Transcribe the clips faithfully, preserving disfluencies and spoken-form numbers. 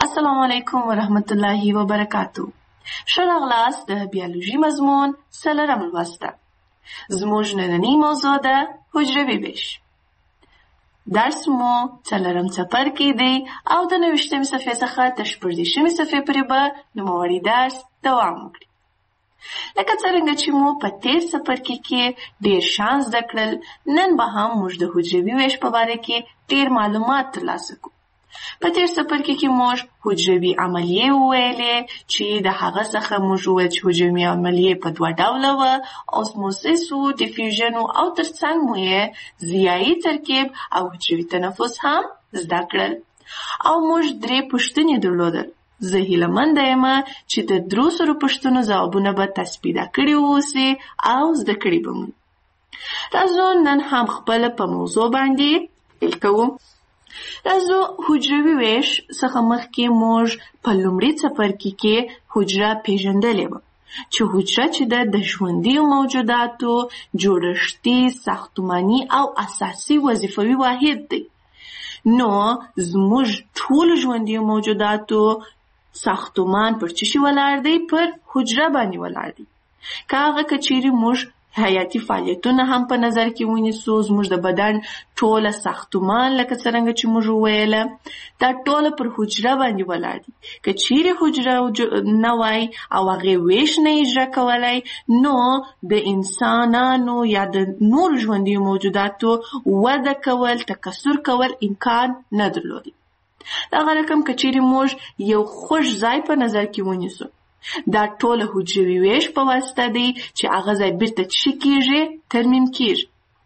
السلام علیکم ورحمت الله وبرکاتو. ښه راغلاست د بیولوژي مضمون څلورم لوست ته. زموږ نننۍ موضوع ده حجروي ویش. درس مو څلورم څپرکی دی او د نویشتمې صفحې څخه تر شپږدېرشمې صفحې پورې به نوموړی درس دوام وکړي. لکه څرنګه چې مو په تېر څپرکي کې ډېر شیان زده کړل، نن به هم موږ د حجروي ویش په باره کې ډېر معلومات ترلاسه کړو. په تېر څپرکي کې موږ حجروي عملیې وویلې چې د هغه څخه موږ وویل چې حجروي عملیې په دوه ډوله وه، اوسموسیس و، ډیفیوژن و، او ترڅنګ مو یې ضیایي ترکیب او حجروي تنفس هم زده کړل. او موږ درې پوښتنې درلودل. زه هیله منده یم چې د درو سرو پوښتنو ځوابونه به تاسو پیدا کړي واوسئ او زده کړي به مو. راځو نن هم خپله په موضوع باندې پیل کوو. راځو حجروي ویش څخه مخکې موږ په لومړي څپرکي کې حجره پیژندلې وه چې حجره چې ده د ژوندیو موجوداتو جوړښتي، ساختماني او اساسي وظیفوي واحد دی. نو زموږ ټولو ژوندیو موجوداتو ساختمان پر څه شي ولاړ دی؟ پر حجره باندې ولاړ دی. که هغه که چیرې موږ حیاتي فعالیتونه هم په نظر کې ونیسو، زموږ د بدن ټوله ساختمان لکه څرنګه چې موږ وویله دا ټوله پر حجره باندې ولاړ دي. که چیرې حجره نه وای او هغې ویش نه اجرا کولی، نو د انسانانو یا د نورو ژوندیو موجوداتو وده کول، تکثر کول امکان نه درلودی. دغه رقم که چیرې موږ یو خوږ ځای په نظر کې ونیسو، دا ټوله حجروي ویش په واسطه دی چې هغه ځای بیرته څه کېږي؟ ترمیم کېږي.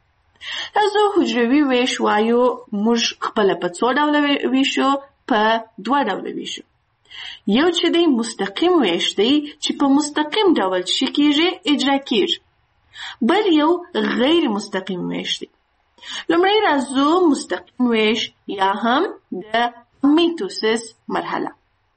راځو حجروي ویش وایو موږ خپله په څو ډوله ویشو؟ په دوه ډوله ویشو. یو چې دی مستقیم ویش دی چې په مستقیم ډول څه کېږي؟ اجرا کېږي. بل یو غیر مستقیم ویش دی. لومړی راځو مستقیم ویش یا هم د میتوسیس مرحله.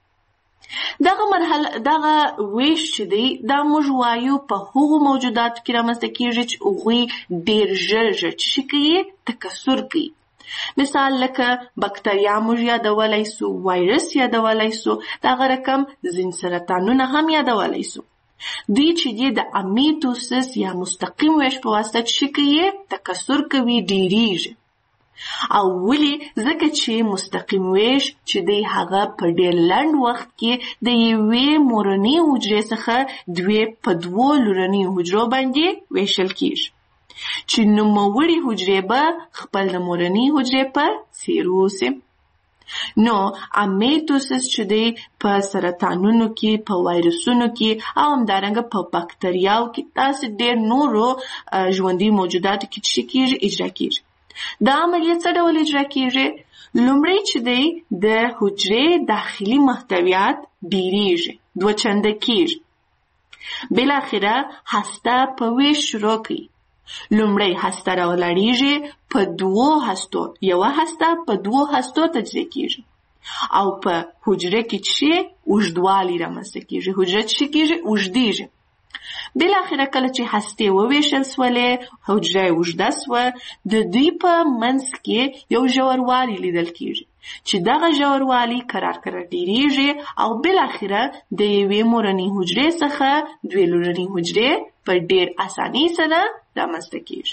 دغه مرحله دغه ویش چې دی دا موږ وایو په هغو موجوداتو کې رامنځته کېږي چې هغوی ډېر ژر ژر څه کوي؟ تکثر کوي. مثال لکه بکتریا موږ یادولی سو، وایرس یادولی سو، دغه رقم ځینې سرطانونه هم یادولی سو. دوی چې دی د امیتوسیس یا مستقیم ویش په واسطه څه کوي؟ تکثر کوي، ډېریږي. او ولې؟ ځکه چې مستقیم ویش چې دی هغه په ډېر لنډ وخت کې د یوې مورنۍ حجرې څخه دوې په دوو لورنیو حجرو باندې ویشل کېږي چې نوموړې حجرې به خپل د مورنۍ حجرې په څېر اوسي. نو امیتوسیس چې دی په سرطانونو کې، په وایرسونو کې او همدارنګه په بکتریاو کې، داسې ډېر نورو ژوندي موجوداتو کې څه کېږي؟ اجرا کېږي. دا عملیه څه ډول اجرا کېږي؟ لومړی چې دی د حجرې داخلي محتویات ډېریږي، دوه چنده کېږي. بالاخره هسته په ویش شروع کوي. لومړی هسته راولاړېږي په دوو هستو، یوه هسته په دوو هستو تجزیه کېږي او په حجره کې چې اوږدوالی رامنځته کېږي، حجره چې کېږي؟ اوږدېږي. بالاخره کله چې هستې وویشل سولې، حجره یې اوږده سوه، د دوی په منځ کې یو ژوروالی لیدل کېږي چې دغه ژوروالی کرار کرار ډېرېږي او بالاخره د یوې مورنۍ حجرې څخه دوې لورنۍ حجرې په ډېر اسانۍ سره رامنځته کېږي.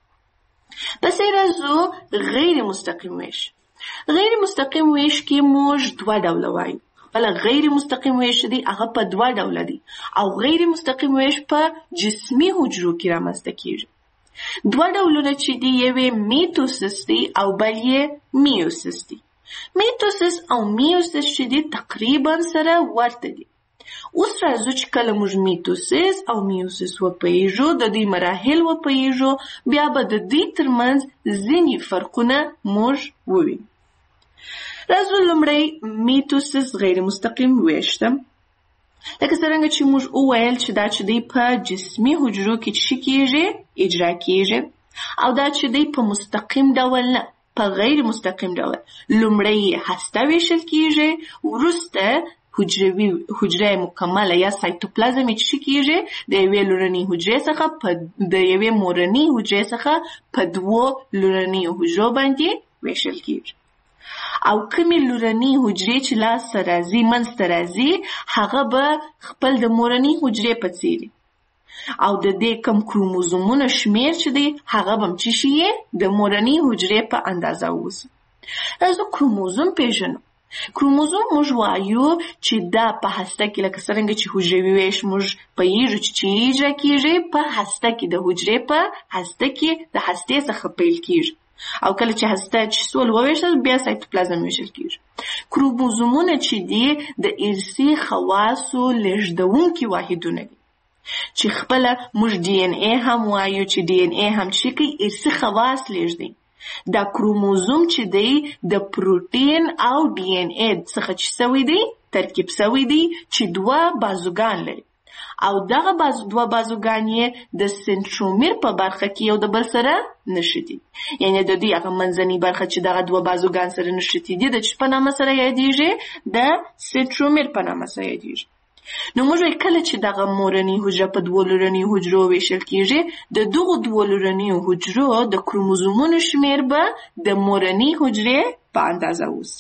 پسې راځو غیر مستقیم ویش. غیر مستقیم ویش کې موږ دوه ډوله وایو. بله غیر مستقیم ویش دی هغه په دوه ډوله دی او غیر مستقیم ویش په جسمي حجرو کې رامنځته کېږي. دوه ډولونه چې دی یوې میتوسیس دی او بل یې میوسیس دی. میتوسیس او میوسیس چې دی تقریبا سره ورته دي. اوس راځو چې کله موږ میتوسیس او میوسیس وپوهیږو، د دوی مراحل وپوهیږو، بیا به د دوی ترمنځ ځینې فرقونه موږ ووینو. راځو لومړی میتوسیس غیر مستقیم ویش ته. لکه څرنګه چې موږ وویل چې دا چې دی په جسمي حجرو کې څه کېږي؟ اجرا کېږي. او دا چې دی په مستقیم ډول نه، په غیر مستقیم ډول. لومړی هسته ویشل کېږي، وروسته حجروي حجره مکمله یا سایتوپلازم چې کېږي د یوې لورنۍ حجرې څخه په د یوې مورنۍ حجرې څخه په دوو لورنیو حجرو باندې ویشل کېږي. او کومې لورنۍ حجرې چې لاسته راځي منځته راځي هغه به خپل د مورنۍ حجرې په څیر او د دې کم کروموزومونو شمیر چې دی هغه به څه شي د مورنۍ حجرې په اندازه اوسي. راځو کروموزوم پیژنو. کروموزوم موږ وایو چې دا په هسته کې لکه څرنګه چې حجروي ویش موږ پوهیږو چې چیرې اجرا کیږي په هسته کې، د حجرې په هسته کې د هستې څخه پیل کیږي او کله چې هسته چې سول وویشل بیا سایتوپلازم ویشل کیږي. کروموزومونه چې دي د ارثي خواصو لېږدونکي واحدونه دي چې خپله موږ ډي ان اے هم وایو چې ډي ان اے هم چې کوي ارثي خواص لېږدوي. دا کروموزوم چې دی د پروټین او ډي ان اے څخه چې سوی دی ترکیب سوی دی چې دوه بازوګان لري او دغه بازو دوه بازوګان یې د سنترومیر په برخه کې یو د بل سره نښتي، یعنی د دې هغه منځنۍ برخه چې دغه دوه بازوګان سره نښتي دي د چ په نامه سره یادیږي؟ د سنترومیر په نامه سره یادیږي. نو موږ کله چې دغه مورنۍ حجره په دوه لورنۍ حجرو ویشل کیږي د دغه دوه لورنۍ حجرو د کروموزومونو شمیر به د مورنۍ حجرې په اندازه اوسي.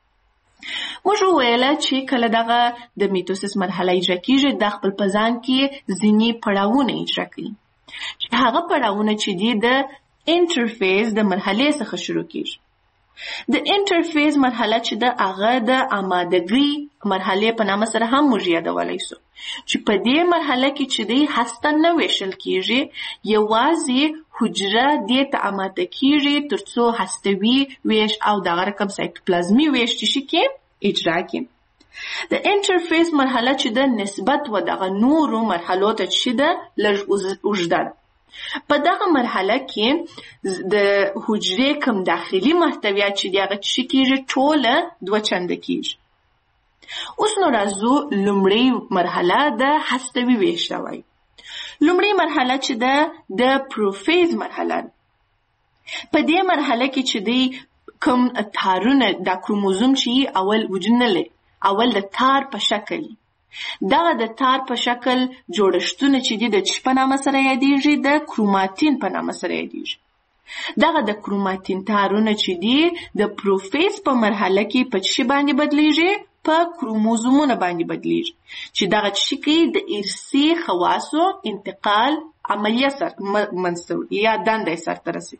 موږ وویله چې کله دغه د میتوسیس مرحله اجرا کیږي د خپل په ځان کې ځینې پړاوونه اجرا کوي چې هغه پړاوونه چې دي د انټرفیس د مرحلې څخه شروع کیږي. د انټرفیس مرحله چې د هغه د آمادګۍ مرحلې په نامه سره هم موږ یادولی سو چې په دې مرحله کې چې دی هسته نه ویشل کیږي، یوازې حجره دې ته آماده کیږي ترڅو هستوي ویش او دغه رقم سایتوپلازمي ویش چې شي کې اجرا کړي. د انټرفیس مرحله چې د نسبت و دغه نورو مرحلو ته چې ده لږ اوږده ده. په دغه مرحله کې د حجرې کم داخلي محتویات چې دی هغه چې کیږي ټوله دوه چنده کیږي. اوس نو راځو لومړی مرحله د هستوي ویش ته وایي. لومړی مرحله چې ده د پروفیز مرحله ده. په دې مرحله کې چې دی کم تارونه د کروموزوم چې اول وجود نه لري، اول د تار په شکل دغه د تار په شکل جوړښتونه چې دي د چ په نامه سره یادیږي؟ د کروماتین په نامه سره یادیږي. دغه د کروماتین تارونه چې دي د پروفیز په مرحله کې په چ باندې بدلیږي؟ په کروموزومونه باندې بدلیږي چې دغه چ کې د ارثي خواصو انتقال عملیه سر منځته یا دنده سرته رسي.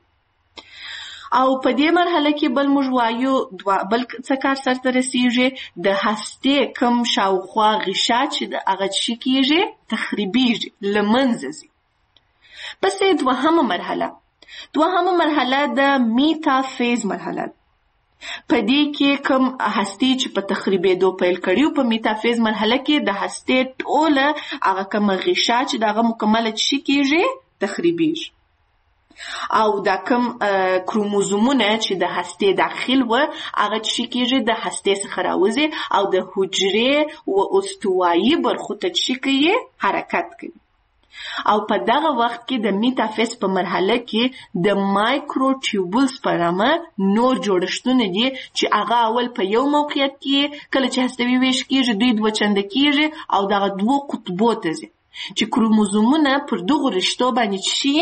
او په دې مرحله کې بل موږ وایو دوه بل څه کار سرته رسیږي، د هستې کم شاوخوا غشا چې د هغه چې کیږي تخریبیږي، له منځه ځي. پسې دوهمه مرحله دوهمه مرحله د میتافیز مرحله ده. په دې کې کم هستې چې په تخریبېدو پیل کړي په میتافیز مرحله کې د هستې ټوله هغه کم غشا چې دغه مکمله چې کیږي تخریبیږي او دا کم کروموزومونه چې د هستې داخل و هغه چې کیږي د هستې څخه راوځي او د حجرې و استوایي برخو ته چې کوي حرکت کوي. او په دغه وخت کې د میتافیز په مرحله کې د مایکروټیوبولز په نامه نور جوړښتونه دي چې هغه اول په یو موقعیت کې کله چې هستوي ویش کیږي دوی دوه چنده کیږي او دغه دوه قطبو ته ځي چې کروموزومونه پر دغو رشتو باندې شي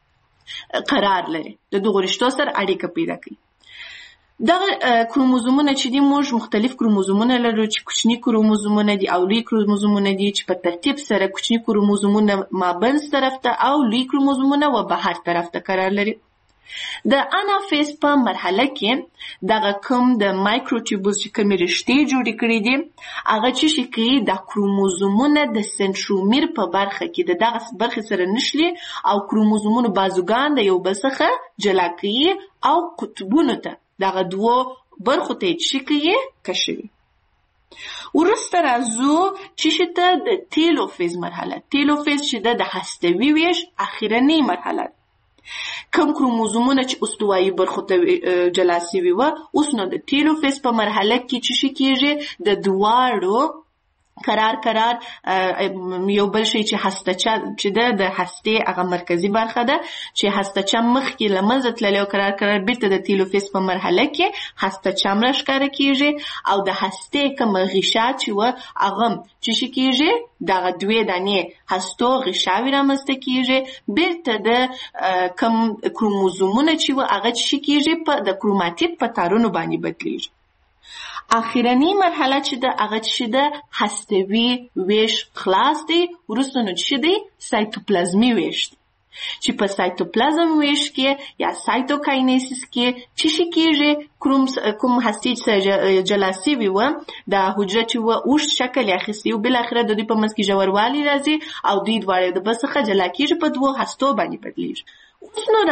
قرار لري، د دغو رشتو سره اړیکه پیدا کوي. دغه کروموزومونه چې دي موږ مختلف کروموزومونه لرو چې کوچني کروموزومونه دي او لوی کروموزومونه دي چې په ترتیب سره کوچني کروموزومونه مابینځ طرف ته او لوی کروموزومونه و بهر طرف ته قرار لري. د انافیز په مرحله کې دغه کوم د مایکروټیوبولز چې کومې رشتې جوړې کړي دي هغه چې شي کوي د کروموزومونه د سنترومیر په برخه کې د دغه برخې سره نښلي او کروموزومونو بازوګان د یو بل څخه جلا کوي او قطبونو ته دغه دوه برخو ته چې کوي کشوي. وروسته راځو چې ته د تیلوفیز مرحله. تیلوفیز چې د هستوي ویش اخرنۍ مرحله ده. کم کروموزومونه چې استوایي برخو ته جلا سوي وه اوس نو د تیلوفیز په مرحله کې چې شي کیږي د دواړو قرار قرار یو بل شی چې هستچه چې ده د هستې هغه مرکزي برخه ده چې هستچه مخکې له منځه تللی او قرار قرار بیرته د تیلوفیز په مرحله کې هستچه هم راښکاره کېږي او د هستې کومه غشا چې وه هغه چې شي کېږي دغه دوې دانې هستو غشاوې رامنځته کېږي بیرته د کوم کروموزومونه چې وه هغه چې شي کېږي د کروماتید په تارونو باندې بدلېږي. اخرنی مرحله چې ده هغه چې ده هستوي ویش خلاص دی. وروسته نو چې دی سایتوپلازمي ویش دی چې په سایتوپلازم ویش کې یا سایتوکاینیسیس کې چې شي کېږي کوم کوم هستې چې جلا سوي وه دا حجره چې وه اوږد شکل یې اخیستی و بالاخره د دوی په منځ کې ژوروالی راځي او دوی دواړه د بل څخه جلا کېږي په دوو هستو باندې بدلېږي. اوس نو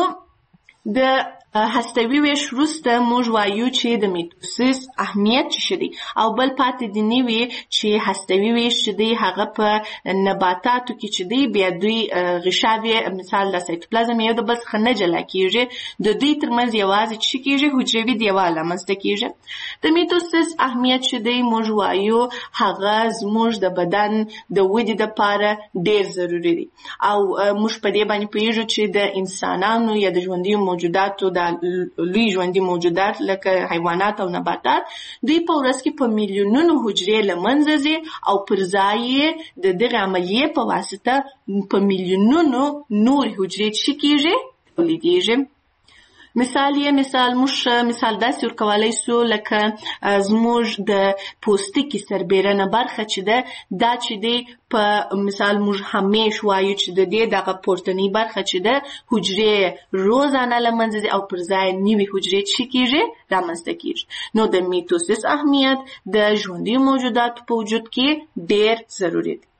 راځو د هستوي ویش وروسته موږ وایو چې د میتوسیس اهمیت څه شی دی او بل پاتې دي نوي چې هستوي ویش چې دی هغه په نباتاتو کې چې دی بیا دوی غشاوې مثال د سایتوپلازم یو د بل څخه نه جلا کېږي د دوی ترمنځ یوازې څه شي کېږي حجروي دیوال رامنځته کېږي. د میتوسیس اهمیت چې دی موږ وایو هغه زموږ د بدن د ودې دپاره ډېر ضروري دی او موږ په دې باندې پوهېږو چې د انسانانو یا د ژوندیو موجوداتو لوی ژوندي موجودات لکه حیوانات او نباتات دوی په ورځ کې په میلیونونو حجرې له منځه ځي او پر ځای یې د دغې عملیې په واسطه په میلیونونو نورې حجرې چې کېږي تولیدېږي. مثال یې مثال موږ مثال داسې ورکولی سو لکه زموږ د پوستکي سربیرنه برخه چې ده دا چې دی په مثال موږ همیش وایو چې د دې دغه پورتنۍ برخه چې ده حجرې روزانه له منځه ځي او پر ځای نوي حجرې چې کېږي رامنځته کېږي. نو د میتوسیس اهمیت د ژوندیو موجوداتو په وجود کې ډېر ضروري دی.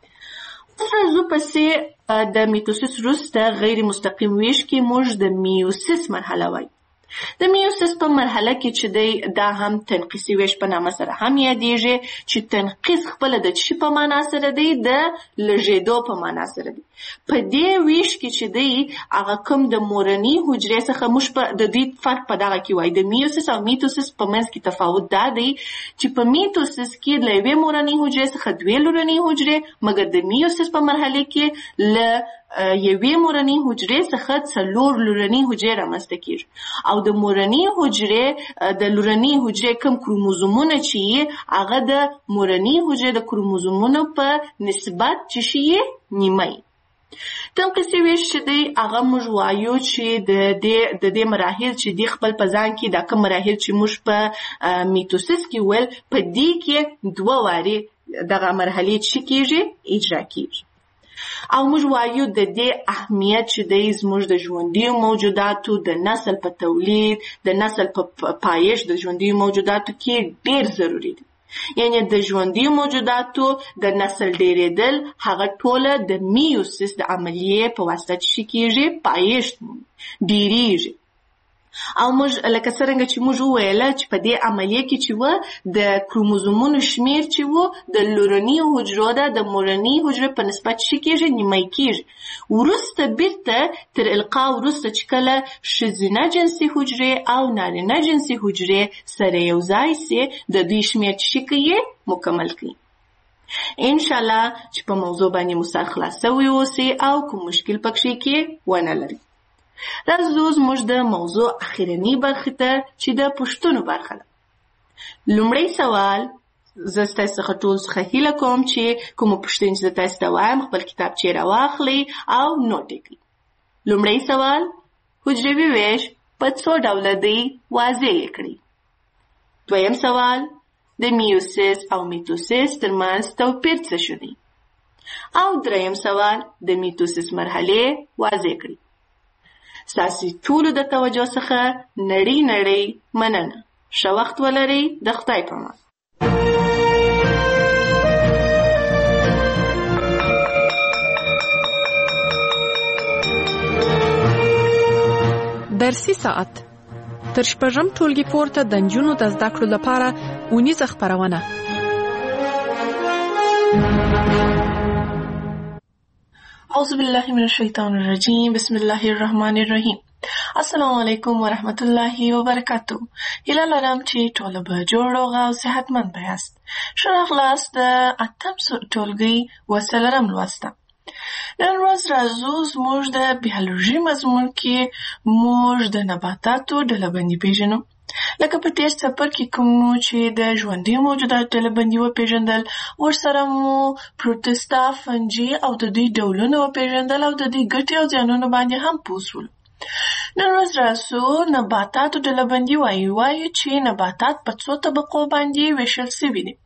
اوس راځو پسې د میتوسیس وروسته غیر مستقیم ویش کې موږ د میوسیس مرحله وایو. د میوسیس په مرحله کې چې دی دا هم تنقیصي ویش په نامه سره هم یادېږي چې تنقیص خپله د څه په معنا سره دی د لږېدو په معنا سره دی. په دې ویش کې چې دی هغه کوم د مورنۍ حجرې څخه موږ په د دوی فرق په دغه کې وایو د میوسیس او میتوسیس په منځ کې تفاوت دا دی چې په میتوسیس کې له یوې مورنۍ حجرې څخه دوې لورنۍ حجرې مګر د میوسیس په مرحله کې له یوې مورنۍ حجرې څخه څلور لورنۍ حجرې رامنځته کېږي او د مورنۍ حجرې د لورنۍ حجرې کوم کروموزومونه چې یې هغه د مورنۍ حجرې د کروموزومونو په نسبت چې شي یې نیمه یي. تنقیصي ویش چې دی هغه موږ وایو چې د دې د دې مراحل چې دی خپل په ځان کې دا کوم مراحل چې موږ په میتوسیس کې ویل په دې کې دوه وارې دغه مرحلې چې کېږي اجرا کېږي او موږ وایو د دې اهمیت چې دی زموږ د ژوندیو موجوداتو د نسل په تولید د نسل په پایښت د ژوندیو موجوداتو کې ډېر ضروري دی. یعنی د ژوندیو موجوداتو د نسل ډېرېدل هغه ټوله د میوسیس د عملیې په واسطه چې کېږي پایښت ډېرېږي او موږ لکه څرنګه چې موږ وویله چې په دې عملیې کې چې وه د کروموزومونو شمېر چې وه د لورنیو حجرو ده د مورنۍ حجرې په نسبت چې کېږي نیمه کېږي. وروسته بیرته تر القا وروسته چې کله ښځینه جنسي حجرې او نارینه جنسي حجرې سره یو ځای سي د دوی شمېر چې کوي مکمل کوي. انشاءالله چې په موضوع باندې مو سر خلاص سوی اوسي او کوم مشکل پکښې کې ونه لري. راځو زموږ د موضوع اخرنۍ برخې ته چې د پوښتنو برخه ده. لومړی سوال زه ستاسو څخه ټول څخه هیله کوم چې کومه پوښتنه چې زه تاسو ته وایم خپل کتابچې راواخلئ او نوټ یې کړئ. لومړی سوال حجروي ویش په څو ډوله دی واضح یې کړئ. دویم سوال د میوسیس او میتوسیس ترمنځ توپیر څه شو دی او دریم سوال د میتوسیس مرحلې واضح کړئ. ستاسو ټولو د توجه څخه نړۍ نړۍ مننه. ښه وخت ولرئ. د خدای په امان. درسي ساعت تر شپږم ټولګي پورته د نجونو د زده کړو لپاره اونیزه خپرونه. أعوذ بالله من الشيطان الرجيم. بسم الله الرحمن الرحيم. السلام علیکم ورحمت الله وبرکاتو. هیله لرم چې ټول به جوړ روغ او صحتمند یاست. ښه راغلاست د اتم ټولګي و څلورم لوسته. نن ورځ راځو زموږ د بیولوژي مضمون کې موږ د نباتاتو ډلبندي پیژنو. لکه په تیر څپرکي کې کوم چې د ژوندي موجوداتو ډلبندي وپیژندل، ورسره مو پروټستا، فنجي او د دوی ډولونه وپیژندل او د دوی ګټې او زیانونه باندې هم پوه شولو. نن ورځ راځو نباتاتو ډلبندي وایو. وایو چې نباتات په څو طبقو باندې ویشل شوي دي.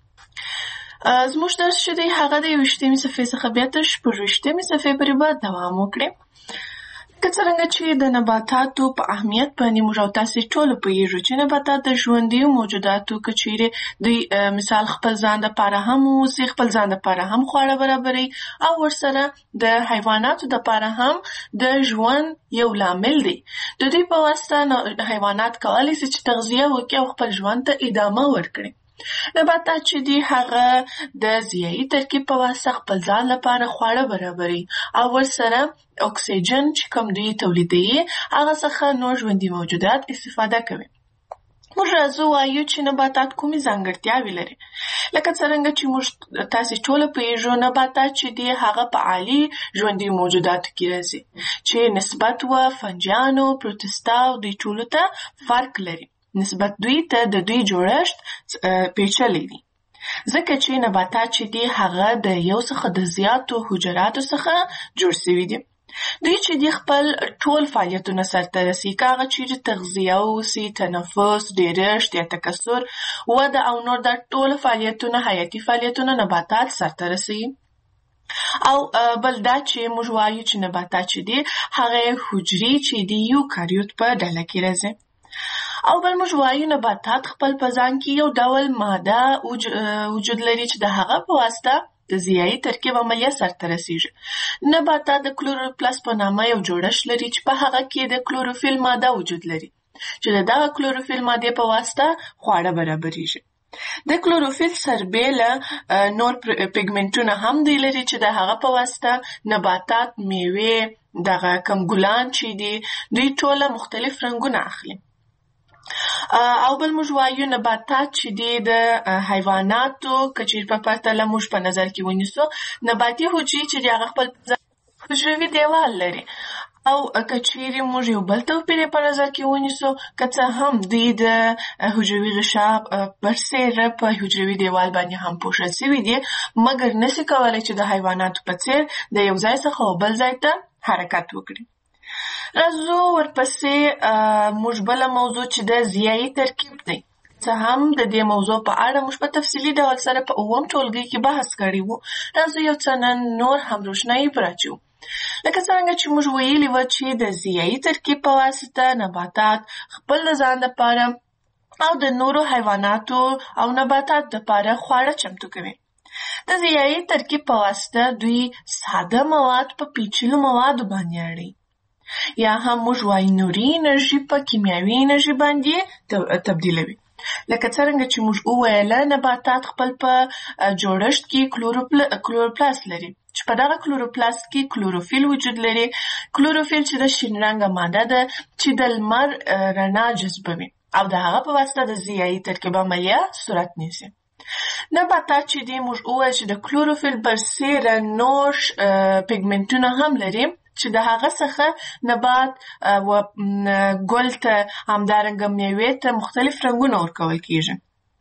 زموږ درس چې دی هغه د یوویشتمې صفحې څخه بیا تر شپږویشتمې صفحې پورې به دوام وکړي. که څرنګه چې د نباتاتو په اهمیت باندې موږ او تاسې ټول پوهیږو چې نباتات د ژوندیو موجوداتو که چیرې دوی مثال خپل ځان دپاره هم اوسي، خپل ځان دپاره هم خواړه برابروي او ورسره د حیواناتو دپاره هم د ژوند یو لامل دی. د دوی په واسطه حیوانات کولی شي چې تغذیه وکړي او خپل ژوند ته ادامه ورکړي. نباتات چې دي هغه د ضیایي ترکیب په واسطه خپل ځان لپاره خواړه برابروي او ورسره اکسیجن چې کوم دوی تولیدوي هغه څخه نور ژوندي موجودات استفاده کوي. موږ راځو وایو چې نباتات کومې ځانګړتیاوې لري. لکه څرنګه چې موږ تاسې ټوله پوهیږو نباتات چې دي هغه په عالي ژوندي موجوداتو کې راځي چې نسبت و فنجیانو، پروټستا او دوی ټولو ته فرق لري. نسبت دوی ته د دوی جوړښت پیچلی دی، ځکه چې نباتات چې دي هغه د یو څخه د زیاتو حجراتو څخه جوړ شوي دي. دوی چې دي خپل ټول فعالیتونه سرته رسوي، که هغه چیرې تغذیه اوسي، تنفس، ډیرښت یا تکثر، وده او نور دا ټول فعالیتونه حیاتي فعالیتونه نباتات سرته رسوي. او بل دا چې موږ وایو چې نباتات چې دي هغه حجرې چې دي یوکاریوت په ډله کې راځي. او بل موږ وایو نباتات خپل په ځان کې یو ډول ماده وجود لري چې د هغه په واسطه د ضیایي ترکیب عملیه سرته رسیږي. نباتات د کلوروپلاست په نامه یو جوړښت لري چې په هغه کې د کلوروفیل ماده وجود لري چې د دغه کلوروفیل مادې په واسطه خواړه برابریږي. د کلوروفیل سربیله نور پیګمنټونه هم دی لري چې د هغه په واسطه نباتات، میوې، دغه کم ګلان چې دي دوی ټوله مختلف رنګونه اخلي. او بل موږ وایو نباتات چې دي د حیواناتو که چیرې په پرتله موږ په نظر کې ونیسو، نباتي حجرې چې دي هغه خپل حجروي دیوال لري. او که چیرې موږ یو بل توپیر په نظر کې ونیسو، که څه هم دوی د حجروي غشا برسېره په حجروي دیوال باندې هم پوښل شوي دي، مګر نشي کولی چې د حیواناتو په څېر د یو ځای څخه بل ځای ته حرکت وکړي. راځو ورپسې موږ بله موضوع چې د ضیایي ترکیب دی. څه هم د دې موضوع په اړه موږ په تفصیلي ډول سره په اووم ټولګي کې بحث کړی وو. راځو یو څه نن نور هم روښنایي پر اچو. لکه څرنګه چې موږ ویلي وو چې د ضیایي ترکیب په واسطه نباتات خپل د ځان لپاره او د نورو حیواناتو او نباتات لپاره خواړه چمتو کوي. د ضیایي ترکیب په واسطه دوی ساده مواد په پیچلو موادو باندې اړوي، یا هم موږ وایو نوري انرژي په کیمیاوي انرژي باندې تبدیلوي. لکه څرنګه چې موږ وویله نباتات خپل په جوړښت کې کلوروپلاست لري چې په دغه کلوروپلاست کې کلوروفیل وجود لري. کلوروفیل چې د شین رنګه ماده ده چې د لمر رڼا جذبوي او د هغه په واسطه د ضیایي ترکیب عملیه صورت نیسي. نباتات چې دي موږ وویل چې د کلوروفیل برسېره نور پیګمنټونه هم لري چې د هغه څخه نبات و ګل ته همدارنګه میوې ته مختلف رنګونه ورکول کیږي.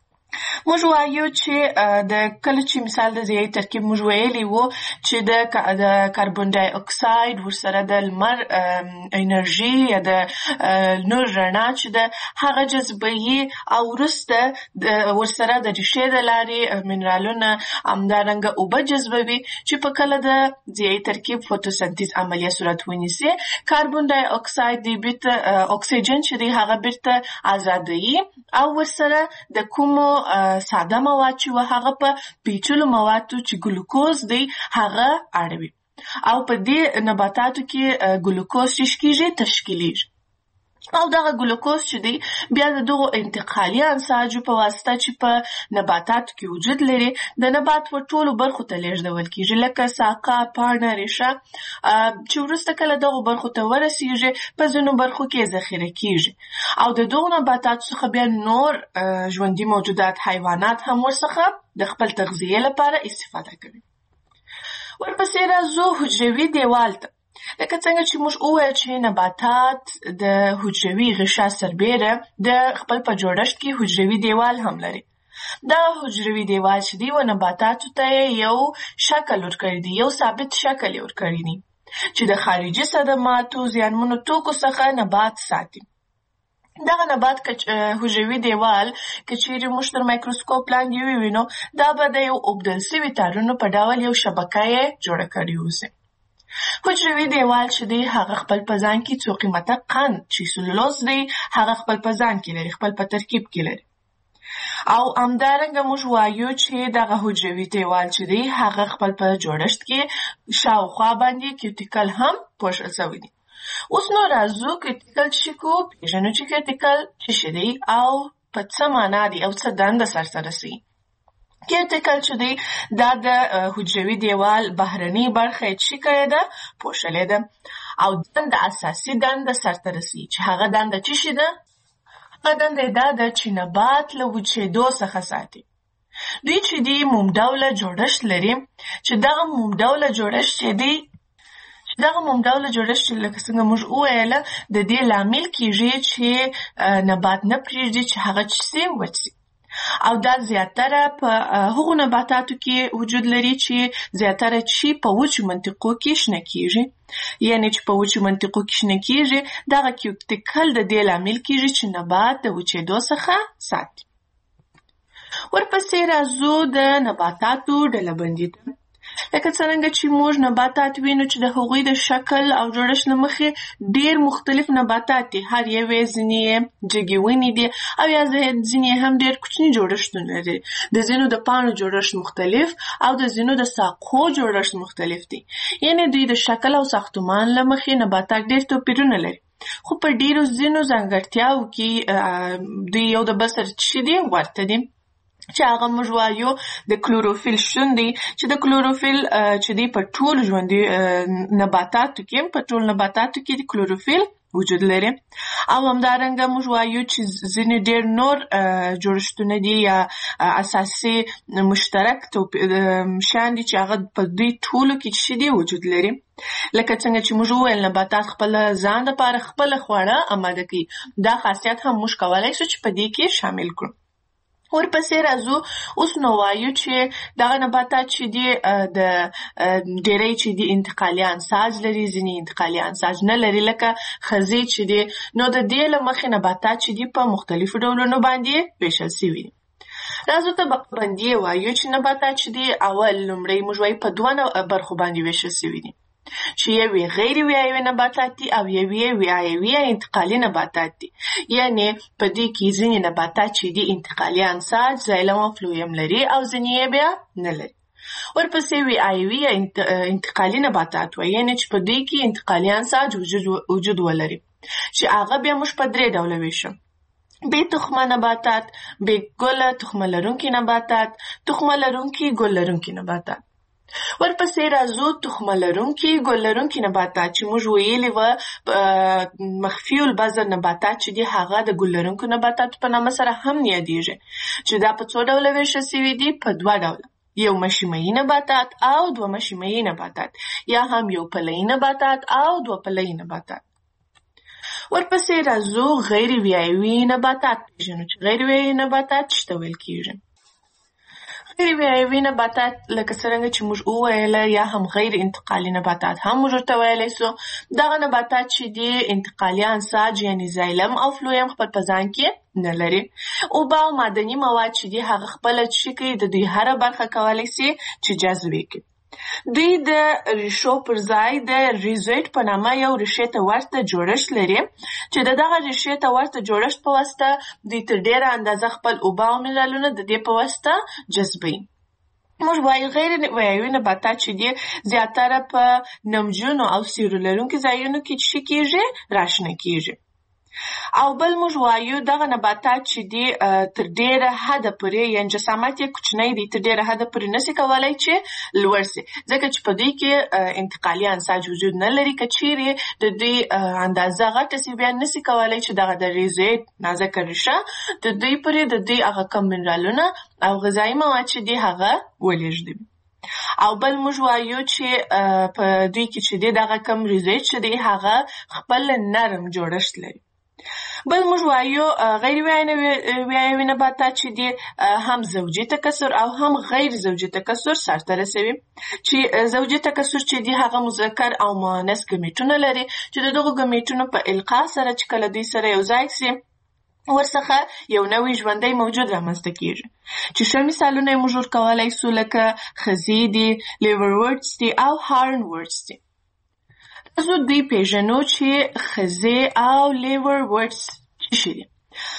موږ وایو چې د کله چې مثال د ضیایي ترکیب موږ ویلي وو چې د کاربن ډای اکساید ورسره د لمر انرژي یا د نور رڼا چې ده هغه جذبوي او وروسته ورسره د ریښې د لارې منرالونه همدارنګه اوبه جذبوي چې په کله د ضیایي ترکیب فوتوسنتیز عملیه صورت ونیسي. کاربن ډای اکساید دی بیرته اکسیجن چې دی هغه بیرته ازادوي او ورسره د کومو ساده مواد چې هغه په پیچلو موادو چې ګلوکوز دی هغه اړوي او په دې نباتاتو کې ګلوکوز چې کیږي تشکیلیږي. او دغه ګلوکوز چې دی بیا د دغو انتقالي انساجو په واسطه چې په نباتاتو کې وجود لري د نبات په ټولو برخو ته لیږدول کیږي، لکه ساقه، پاڼه، ریښه، چې وروسته کله دغو برخو ته ورسیږي په ځینو برخو کې ذخیره کیږي او د دغو نباتاتو څخه بیا نور ژوندي موجودات حیوانات هم ورڅخه د خپل تغذیې لپاره استفاده کوي. ورپسې راځو حجروي دیوال ته. لکه څنګه چې موږ وویل چې نباتات د حجروي غشا سربیره د خپل په جوړښت کې حجروي دیوال هم لري. دا حجروي دیوال چې دی و نباتاتو ته یو شکل ورکړی دی، یو ثابت شکل یې ورکړی دی چې د خارجي صدماتو زیانمنو توکو څخه نبات ساتي. دغه نبات حجروي دیوال که چیرې موږ تر مایکروسکوپ لاندې ووینو دا به د یو اوبدل سوي تارونو په ډول یو شبکه یې جوړه کړې اوسي. حجروي دیوال چې دی هغه خپل په ځان کې څو قیمته قند چې سلولوز دی هغه خپل په ځان کې لري، خپل په ترکیب کې لري. او همدارنګه موږ وایو چې دغه حجروي دیوال چې دی هغه خپل په جوړښت کې شاوخوا باندې کیوټیکل هم پوښل شوی دی. اوس نو راځو کیوټیکل چې کو پیژنو چې کیوټیکل څه دی او په څه معنا دی او څه دنده سرته رسوي. کیوټیکل چې دی دا د حجروي دیوال بهرنۍ برخه یې چې کړې ده پوښلې ده او دنده اساسي دنده سرته رسوي چې هغه دنده څه شي ده؟ هغه دنده یې دا ده چې نبات له وچېدو څخه ساتي. دوی چې دی موم ډوله جوړښت لري چې دغه موم ډوله جوړښت چې دی چې دغه موم ډوله جوړښت چې لکه څنګه موږ وویله د دې لامل کیږي چې نبات نه پرېږدي چې هغه څه سي وچ سي. او دا زیاتره په هغو نباتاتو کې وجود لري چې زیاتره چې په وچو منطقو کې شنه کیږي، یعنی چې په وچو منطقو کې شنه کیږي دغه کیوټیکل د دې لامل کیږي چې نبات د وچېدو څخه ساتي. ورپسې راځو د نباتاتو ډلبندي ته. لکه څرنګه چې موږ نباتات وینو چې د هغوی د شکل او جوړښت له مخې ډېر مختلف نباتات دي، هر یو یې ځینې جګې ونې دي او یا ځینې هم ډېر کوچني جوړښتونه لري. د ځینو د پاڼو جوړښت مختلف او د ځینو د ساقو جوړښت مختلف دي، یعنی دوی د شکل او ساختمان له مخې نباتات ډېر توپیرونه لري، خو په ډېرو ځینو ځانګړتیاو کې دوی یو د بل سره څه دي ورته دي چې هغه موږ وایو د کلوروفیل شتون دی چې د کلوروفیل چې دی په ټولو ژوندي نباتاتو کې په ټولو نباتاتو کې د کلوروفیل وجود لري. او همدارنګه موږ وایو چې ځینې ډېر نور جوړښتونه دي یا اساسي مشترک شیان دي چې هغه په دوی ټولو کې چې دي وجود لري. لکه څنګه چې موږ وویل نباتات خپل ځان لپاره خپله خواړه اماده کوي، دا خاصیت هم موږ کولی شو چې په دې کې شامل کړو. ورپسې راځو اوس نو وایو چې دغه نباتات چې دي د ډېری چې دي انتقالي انساج لري، ځینې انتقالي انساج نه لري لکه خزې چې دي. نو د دې له مخې نباتات چې دي په مختلفو ډولونو باندې ویشل سوي دي. راځو طبقه بندي وایو چې نباتات چې دي اول لومړی موږ وایو په دوه برخو باندې ویشل سوي دي چې یوې غیر ویایوي نباتات دي او یوې ویایوي انتقالي نباتات دي. یعنی په دې کې ځینې نباتات چې دي انتقالي انساج زایلم او فلویم لري او ځینې یې بیا نه لري. ورپسې ویایوي انتقالي نباتات وایي، یعنی چې په دې کې انتقالي انساج وجود ولري چې هغه بیا موږ په درې ډوله ویشو: بې تخمه نباتات، بې ګله تخمه لرونکي نباتات، تخمه لرونکي ګل لرونکي نباتات. ورپسې راځو تخمه لرونکي ګل لرونکي نباتات چې موږ ویلي وه مخفي البذر نباتات چې دي هغه د ګل لرونکو نباتاتو په نامه سره هم یادیږي چې دا په څو ډوله ویشل سوي دي؟ په دوه ډوله، یو مشیمه‌یي نباتات او دوه مشیمه‌یي نباتات، یا هم یو پله‌یي نباتات او دوه پله‌یي نباتات. ورپسې راځو غیر ویایوي نباتات پیژنو چې غیر ویایوي نباتات څه ته ویل کیږي. غیر ویایوي نباتات لکه څرنګه چې موږ وویله یا هم غیر انتقالي نباتات هم موږ ورته ویلی سو. دغه نباتات چې دي انتقالي انساج یعنی زایلم او فلویم خپل په ځان کې نه لري. اوبه او معدني مواد چې دي هغه خپله څه کوي، د دوی هره برخه کولی سي چې جذب یې کړي. دوی د ریښو پر ځای د ریزویټ په نامه یو ریښې ته ورته جوړښت لري چې د دغه ریښې ته ورته جوړښت په واسطه دوی تر ډېره اندازه خپل اوبه او منرالونه د دې په واسطه جذبوي. موږ وایو غیر ویایوي نباتات چې دي زیاتره په نمجنو او سیوري لرونکي ځایونو کې څه کیږي؟ راشنه کیږي. او بل موږ وایو دغه نباتات چې دي تر ډېره حده پورې یعنې جسامت یې کوچنی دی تر ډېره حده پورې نسي کولی چې لوړ سي ځکه چې په دوی کې انتقالي انساج وجود نه لري که چیرې د دوی اندازه غټه سي بیا نسي کولی چې دغه د ریزې نازکه ریشه د دوی پورې د دوی هغه کم منرالونه او غذایي مواد چې دي هغه ولېږدوي او بل موږ وایو چې په دوی کې چې دی دغه کم ریزې چې دی هغه خپل نرم جوړښت لري بل موږ وایو غیر ویایوي نباتات چې دي هم زوجي تکثر او هم غیر زوجي تکثر سرته رسوي چې زوجي تکثر چې دي هغه مذکر او مؤنث ګمیټونه لري چې د دغو ګمیټونو په القا سره چې کله دوی سره یو ځای سي ورڅخه یو نوی ژوندی موجود رامنځته کیږي چې ښه مثالونه یې موږ ورکولی سو لکه خزي دي لیورورډز دي او هارنورډز دي زه دوی پیژنو چې خزي او لیورورډز څه شي دي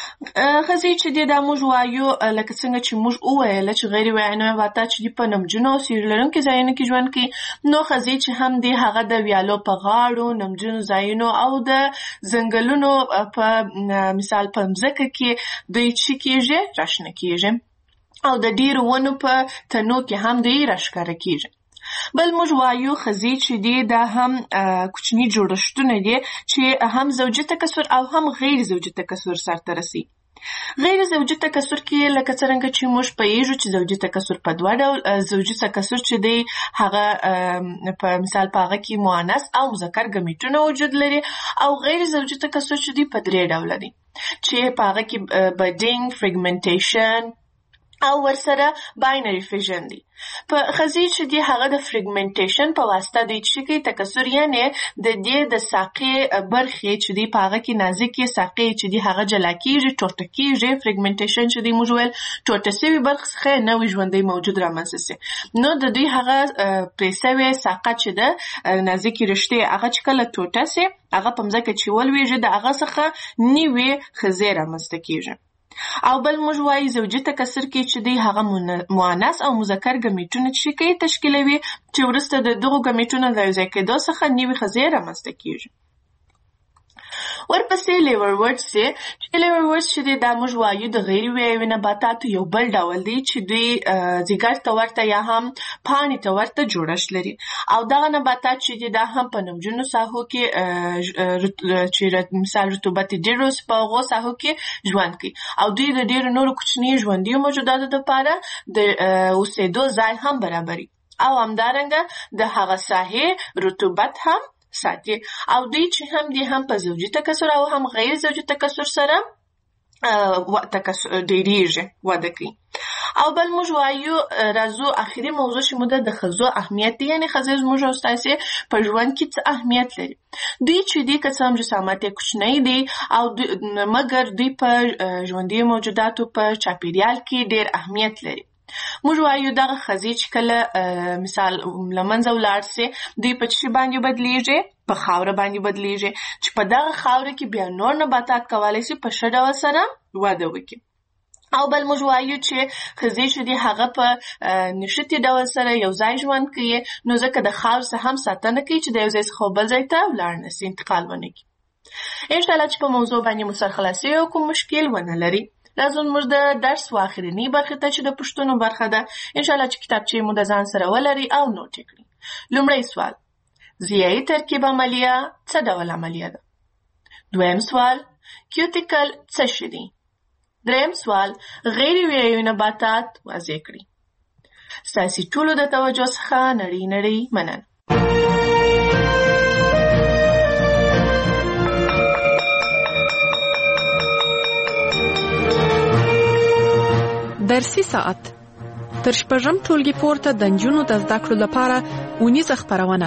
خزي چې دی دا موږ وایو لکه څنګه چې موږ وویله چې غیر ویایي نباتات چې دي په نمجنو او سیوري لرونکي ځایونو کې ژوند کوي نو خزي چې هم دی هغه د ویالو په غاړو نمجنو ځایونو او د ځنګلونو په مثال په مځکه کې دوی څه کیږي راشنه کیږي او د ډیرو ونو په تنو کې هم دوی راښکاره کیږي بل موږ وایو خزي چې دی دا هم کوچني جوړښتونه دي چې هم زوجي تکثر او هم غیر زوجي تکثر سرته رسي غیر زوجي تکثر کې لکه څرنګه چې موږ پوهیږو چې زوجي تکثر په دوه ډول زوجي تکثر چې دی هغه په مثال په هغه کې مؤنث او مذکر ګمیټونه وجود لري او غیر زوجي تکثر چې دی په درې ډوله دي چې په هغه کې بډینګ فریګمنټیشن او ورسره باینري فیژن دی په خزي چې دی هغه د فریګمنټیشن په واسطه دی چې کوي تکثر یعنی د دې د ساقې برخې چې دی په هغه کې نازکې ساقې چې دی هغه جلا کیږي ټوټه کیږي فریګمنټیشن چې دی موږ ویل ټوټه سوي برخه څخه نوی ژوندی موجود رامنځته سي نو د دوی هغه پرې سوې ساقه چې ده نازکې رشتې هغه چې کله ټوټه سي هغه په مځکه چې ولویږي د هغه څخه نوې خزي رامنځته کیږي او بل موږ وایي زوجي تکثر کې چې دی هغه مؤنث او مذکر ګمیټونه چې کوي تشکیلوي چې وروسته د دغو ګمیټونو د یو ځای کېدو څخه نوې خزې رامنځته کیږي ورپسې لیورورډز دي چې لیورورډز چې دی دا موږ وایو د غیر ویایي نباتاتو یو بل ډول دی چې دوی ځیګر ته ورته یا هم پاڼې ته ورته جوړښت لري او دغه نباتات چې دی دا هم په نمجنو ساحو کې چې مثال رطوبت ډېر په هغو ساحو کې ژوند کوي او دوی د ډېرو نورو کوچنیو ژوندیو موجوداتو دپاره د اوسېدو ځای هم برابري او همدارنګه د هغه ساحې رطوبت هم ساتي او دوی چې هم دي هم په زوجي تکثر او هم غیر زوجي تکثر سره تکثر ډېرېږي وده کوي او بل موږ وایو راځو اخري موضوع چې موږ د ښځو اهمیت دی یعنې ښځې زموږ او ستاسې په ژوند کې څه اهمیت لري دوی چې دي که څه هم جسامت یې کوچنی دی او مګر دوی په ژوندي موجوداتو په چاپېریال کې ډېر اهمیت لري موږ وایو دغه خزي چې کله مثال له منځه ولاړ سي دوی په څه باندې بدلیږي په خاوره باندې بدلیږي چې په دغه خاوره کې بیا نور نباتات کولی شي په ښه ډول سره وده وکړي او بل موږ وایو چې خزي چې دي هغه په نښتي ډول سره یو ځای ژوند کوي نو ځکه د خاورې څخه هم ساتنه کوي چې د یو ځای څخه بل ځای ته ولاړ نه سي انتقال ونه کړي انشاءالله چې په موضوع باندې مو سرخلاصي او کوم مشکل ونه لري راځو موږ د درس و آخرنۍ برخې ته چې د پوښتنو برخه ده انشاءالله چې کتابچې مو د ځان سره ولري او نوټ یې کړي لومړی سوال ضیایي ترکیب عملیه څه ډول عملیه ده دویم سوال کیوتیکل څه شی دي دریم سوال غیر ویایي نباتات واضح کړي ستاسې ټولو د توجه څخه نړۍ نړۍ مننه درسي ساعت تر شپږم ټولګي پورته د نجونو د زده کړو لپاره اونیزه خپرونه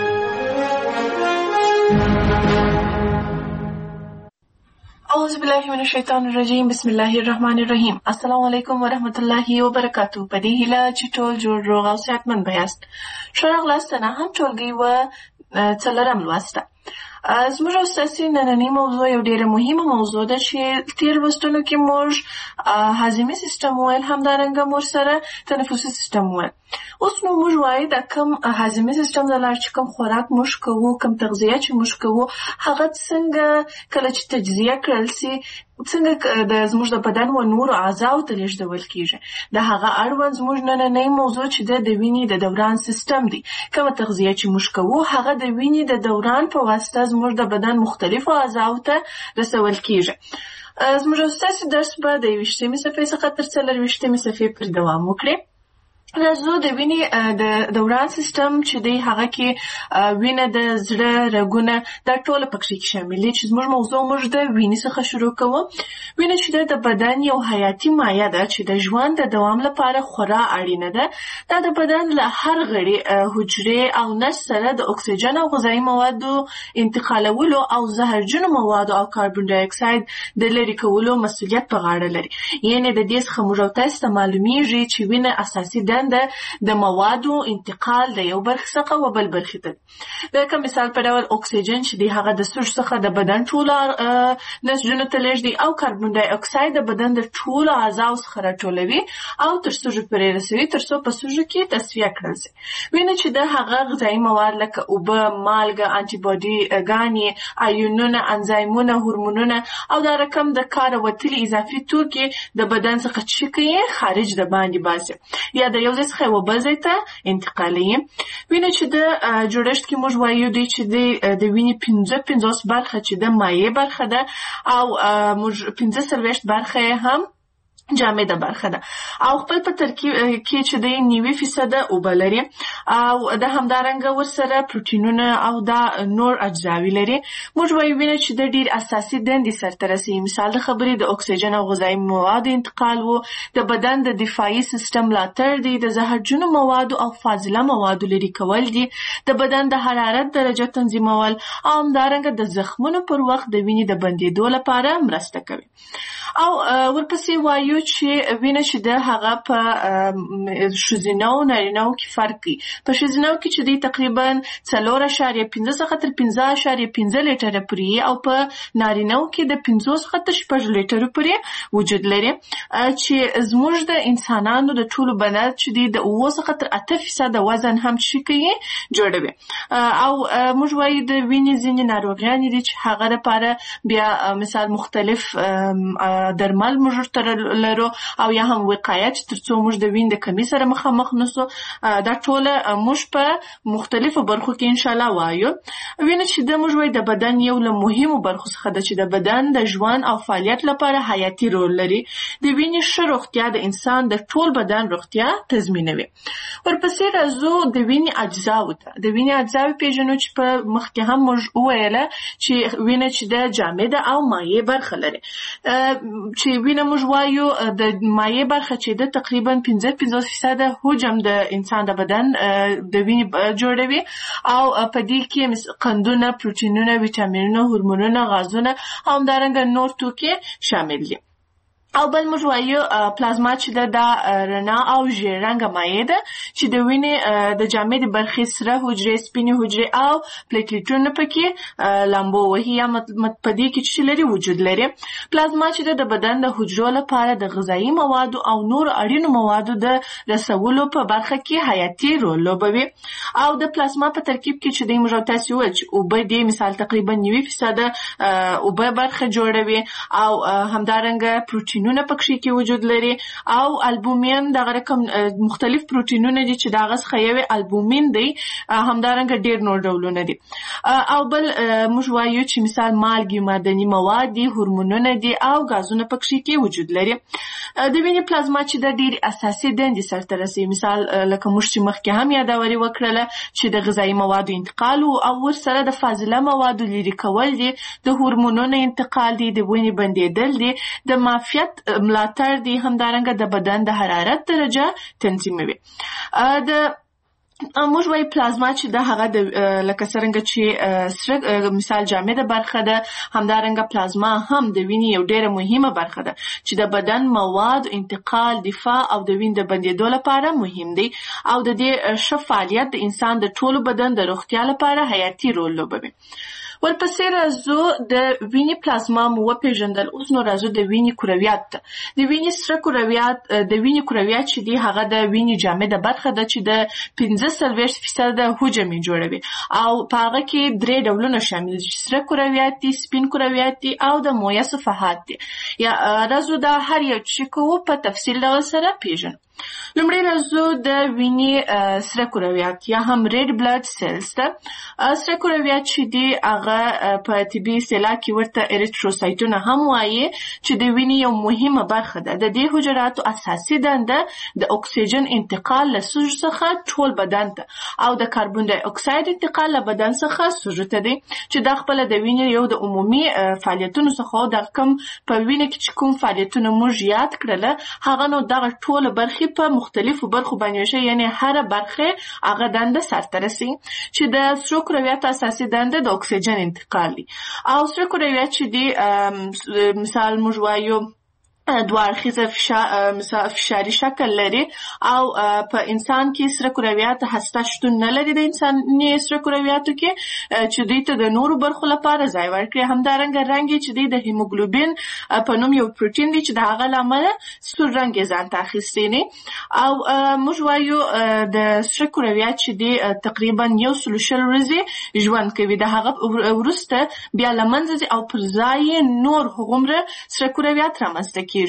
اعوذ بالله من الشیطان الرجیم بسم الله الرحمن الرحیم السلام علیکم ورحمت الله وبرکاتو په دې هیله چې ټول جوړ روغ او صحتمند بیاست ښه راغلاست نهم ټولګي و څلورم لوسته زموږ او ستاسې نننۍ موضوع یو ډېره مهمه موضوع ده چې تېر لوستونو کې موږ هاضمي سیستم وویل، همدارنګه موږ سره تنفسي سیستم وویل. اوس نو موږ وایو دا کوم هاضمي سیستم د لار چې کوم خوراک موږ کوو، کوم تغذیه چې موږ کوو، هغه څنګه کله چې تجزیه کړل سي څنګه د زموږ د بدن و نورو اعضاو ته لیږدول کېږي. د هغه اړوند زموږ نننۍ موضوع چې ده د وینې د دوران سیستم دی. کومه تغذیه چې موږ کوو هغه د وینې د دوران په واسطه زموږ د بدن مختلفو اعضاو ته رسول کېږي. زموږ ستاسې درس به د یویشتمې صفحې څخه تر څلرویشتمې صفحې پورې دوام وکړي. راځو د وینې د دوران سیستم چې دی هغه کې وینه د زړه رګونه دا ټول پکې شامل دي چې زموږ موضوع موږ د وینې څخه شروع کوو. وینه چې د بدن یو حیاتي مایع ده چې د ژوند د دوام لپاره خورا اړینه ده. دا د بدن له هر غړي حجرې او نسج سره د اکسیجن او غذایي موادو انتقالولو او زهرجنو موادو او کاربن ډای اکساید د لرې کولو مسؤلیت په غاړه لري. یعنې د دې څخه موږ او تاسو ته معلومیږي چې وینه اساسي ده د موادو انتقال د یو برخې څخه و بل برخې ته. لکه مثال په ډول اکسیجن چې دی هغه د سږو څخه د بدن ټولو نسجونو ته لیږدي او کاربن ډای اکساید د بدن د ټولو اعضاو څخه راټولوي او تر سږو پورې رسوي تر څو په سږو کې تصفیه کړل شي. وینه چې د هغه غذایي مواد لکه اوبه، مالګه، انټي باډي ګانې، آیونونه، انزایمونه، هورمونونه او دا رقم د کار وتلي اضافي توکي د بدن څخه چې کوي خارج د باندې باسي یا د یو ځای څخه یو بل ځای ته انتقالوي. وینه چې د جوړښت کې موږ وایو دی چې د وینې پنځه پنځوس برخه چې د مایع برخه ده او موږ پنځه څلوېښت برخه هم جامده برخه ده او خپل په ترکیب کې چې د نوي فیصده اوبه لري او د همدارنګه ورسره پروتینونه او دا نور اجزاوي لري. موږ وایو وینه چې د ډیر اساسي دندې سرته رسوي. مثال د خبرې د اکسیجن او غذایي موادو انتقال وو، د بدن د دفاعي سیستم ملاتړ دی، د زهرجنو موادو او فاضله موادو لرې کول دي، د بدن د حرارت درجه تنظیمول او همدارنګه د زخمونو پر وخت د وینې د بندېدو لپاره مرسته کوي. او ورپسې وایو چې وینه چې د هغه په ښځینه او نارینه‌و کې فرق کوي. په ښځینه‌و کې چې دی تقریبا څلور اعشاریه پنځه څخه تر پنځه اعشاریه پنځه لیټره پورې او په نارینه‌و کې د پنځه څخه تر شپږ لیټرو پورې وجود لري چې زموږ د انسانانو د ټولو بدن چې دی د اوه څخه تر اته فیصده وزن هم چې کوي جوړوي. او موږ وایو د وینې ځینې ناروغیانې دي چې هغه لپاره بیا مثال مختلف درمل موږ تر لرو او یا هم وقایه چې ترڅو موږ د وینې د کمی سره مخامخ نشو. دا ټول موږ په مختلفو برخو کې ان شاء الله وایو. وینه چې د موږ وایو د بدن یو له مهمو برخو څخه ده چې د بدن د ژوند او فعالیت لپاره حیاتي رول لري. د وینې ښه روغتیا د انسان د ټول بدن روغتیا تضمینوي. ورپسې راځو د وینې اجزاو ته. د وینې اجزاوې پیژنو چې په مخکې هم موږ وویله چې وینه چې د جامده او مایع برخه لري. چې وینه موږ وایو د مایع برخه چې د تقریبا پنځه پنځوس فیصده حجم د انسان د بدن د وینې جوړوي او په دې کې قندونه، پروتینونه، ویټامینونه، هورمونونه، غازونه او همدارنګه نور توکي شامل دي. او بل موږ وایو پلازما چې د رڼا او ژیړ رنګه مایع ده چې د وینې د جامدې برخې سره حجرې، سپینې حجرې او پلیټلیټونه پکې لامبو وهي یا په دې کې چې لري وجود لري. پلازما چې د بدن د حجرو لپاره د غذایي موادو او نور اړینو موادو د رسولو په برخه کې حیاتي رول لوبوي. او د پلازما په ترکیب کې چې د موږ تاسو وایو چې اوبه دې مثال تقریبا نوي فیصده اوبه برخه جوړوي او همدارنګه پروتین پروتینونه پکې کې وجود لري او البومین دغه رقم مختلف پروتینونه دي چې دغه څخه یو البومین دی، همدارنګه ډیر نور ډولونه دي. او بل موږ وایو چې مثال مالګې، معدني مواد دي، هورمونونه دي او غازونه پکې کې وجود لري. د وینې پلازما چې د ډیر اساسي دندې سرته رسوي. مثال لکه موږ چې مخکې هم یادوري وکړله چې د غذایي موادو انتقال او ورسره د فاضله موادو لرې کول دي، د هورمونونو انتقال دي، د وینې بندېدل دي، د معافیت ملاتړ دي، همدارنګه د بدن د حرارت درجه تنظیموي. د موږ وایي پلازما چې د هغه د لکه څرنګه چې سره مثال جامده برخه ده، همدارنګه پلازما هم د وینې یو ډیره مهمه برخه ده چې د بدن مواد انتقال، دفاع او د وینې د بندېدو لپاره مهم دی او د دې ښه فعالیت د انسان د ټولو بدن د روغتیا لپاره حیاتي رول لوبوي. ورپسې راځو د وینې پلازما مو وپېژندل. اوس نو راځو د وینې کرویات ته. د وینې سره کرویات د وینې کرویات چې دي هغه د وینې جامده برخه ده چې د پنځه څلوېښت فیصده حجم یې جوړوي او په هغه کې درې ډولونه شامل دي چې سره کرویات دي، سپین کرویات دي او د مویه صفحات دي. یا راځو دا هر یو چې کوو په تفصیل ډول سره پیژنو. لومړی راځو د وینې سره کرویات یا هم ریډ بلډ سیلز ته. سره کرویات چې دي هغه په طبي اصطلاح کې ورته اریتروسایټونه هم وایي چې د وینې یو مهمه برخه ده. د دې حجراتو اساسي دنده د اکسیجن انتقال له سږو څخه ټول بدن ته او د کاربن ډای اکساید انتقال له بدن څخه سږو ته دی چې دا خپل د وینې یو د عمومي فعالیتونو څخه د کوم په وینې کې چې کوم فعالیتونه موږ یاد کړل هغه نو دغه ټول برخې په مختلفو برخو باندې ویشي، یعنی هر برخه هغه دنده سرته رسي چې د سرو کرویاتو اساسي دنده د اکسیجن انتقال دی. او سرو کرویات چې دي مثال موږ وایو دوه اړخیزه فشاري شکل لري او په انسان کې سره کرویات هسته شتون نه لري د انساني سره کرویاتو کې چې دوی ته د نورو برخو لپاره ځای ورکړي. همدارنګه رنګ چې دی د هیموګلوبین په نوم یو پروټین دی چې د هغه له امله سور رنګ یې ځان ته اخیستی دی. او موږ وایو د سره کرویات چې دی تقریبا یو سل شل ورځې ژوند کوي، د هغه وروسته بیا له منځه ځي او پر ځای نور هغومره سره کرویات رامنځته کیږي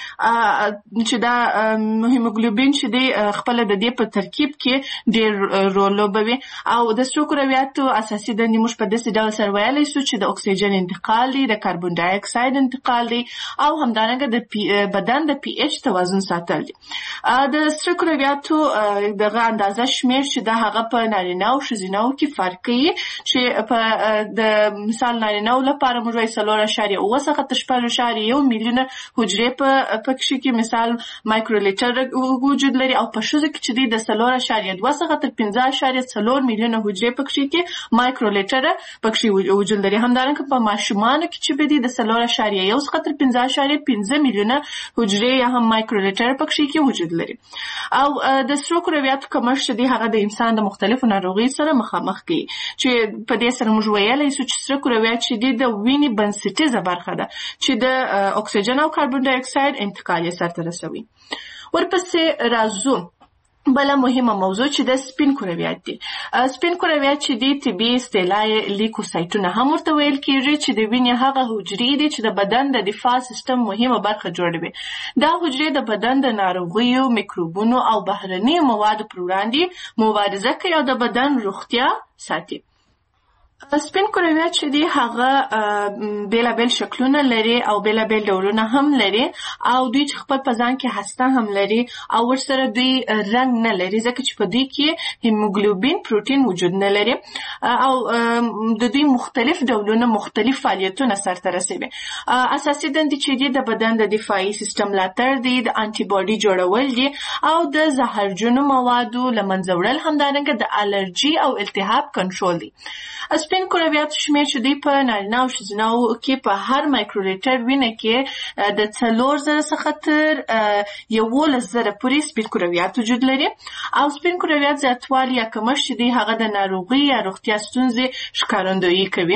چې دا هیموګلوبین چې دی خپل د دې په ترکیب کې ډېر رول لوبوي. او د سرو کرویاتو اساسي دندې موږ په داسې ډول سره ویلی سو چې د اکسیجن انتقال دی، د کاربن ډای اکساید انتقال دی او همدارنګه د بدن د پی ایچ توازن ساتل دي. د سرو کرویاتو دغه اندازه شمیر چې د هغه په نارینه او ښځینه کې فرق کوي چې په د مثال نارینه لپاره موږ وایو څلور اعشاریه اوه څخه تر شپږ اعشاریه یو میلیونه حجرې په پکښې کې مثال مایکرولیټر وجود لري او په ښځو کې چې دی د څلور اعشاریه دوه څخه تر پنځه اعشاریه څلور میلیونه حجرې پکښې کې مایکرولیټر پکښې وجود لري. همدارنګه په ماشومانو کې چې به دی د څلور اعشاریه یو څخه تر پنځه اعشاریه پنځه میلیونه حجرې یا هم مایکرولیټر پکښې کې وجود لري. او د سرو کرویاتو کمښت دی هغه د انسان د مختلفو ناروغیو سره مخامخ کوي چې په دې سره موږ ویلی سو چې سرو کرویات چې دی د وینې بنسټیزه برخه ده چې د اکسیجن او کاربن ډای اکساید انتقال یې سرته رسوي. ورپسې راځو بله مهمه موضوع چې د سپین کرویات دي. سپین کرویات چې دي طبي اصطلاح لیکوسایټونه هم ورته ویل کېږي چې د وینې هغه حجرې دي چې د بدن د دفاع سیستم مهمه برخه جوړوي. دا حجرې د بدن د ناروغیو، میکروبونو او بهرنیو موادو پر وړاندې مبارزه کوي او د بدن روغتیا ساتي. سپین کرویات چې دي هغه بېلابېل شکلونه لري او بېلابېل ډولونه هم لري او دوی چې خپل په ځان کې هسته هم لري او ورسره دوی رنګ نه لري ځکه چې په دوی کې هیموګلوبین پروټین وجود نه لري او د دوی مختلف ډولونه مختلف فعالیتونه سرته رسوي. اساسي دندې چې دي د بدن د دفاعي سیستم ملاتړ دي، د انټي باډي جوړول دي او د زهرجنو موادو له منځه وړل، همدارنګه د الرجي او التهاب کنټرول دي. سپین کرویاتو شمیر چې دوی په نارینه او ښځینه‌و کې په هر مایکرولیټر وینه کې د څلور زره څخه تر یولس زره پورې سپین کرویات وجود لري. او سپین کرویات زیاتوالی یا کمښت چې دی هغه د ناروغۍ یا روغتیا ستونزې ښکارندویي کوي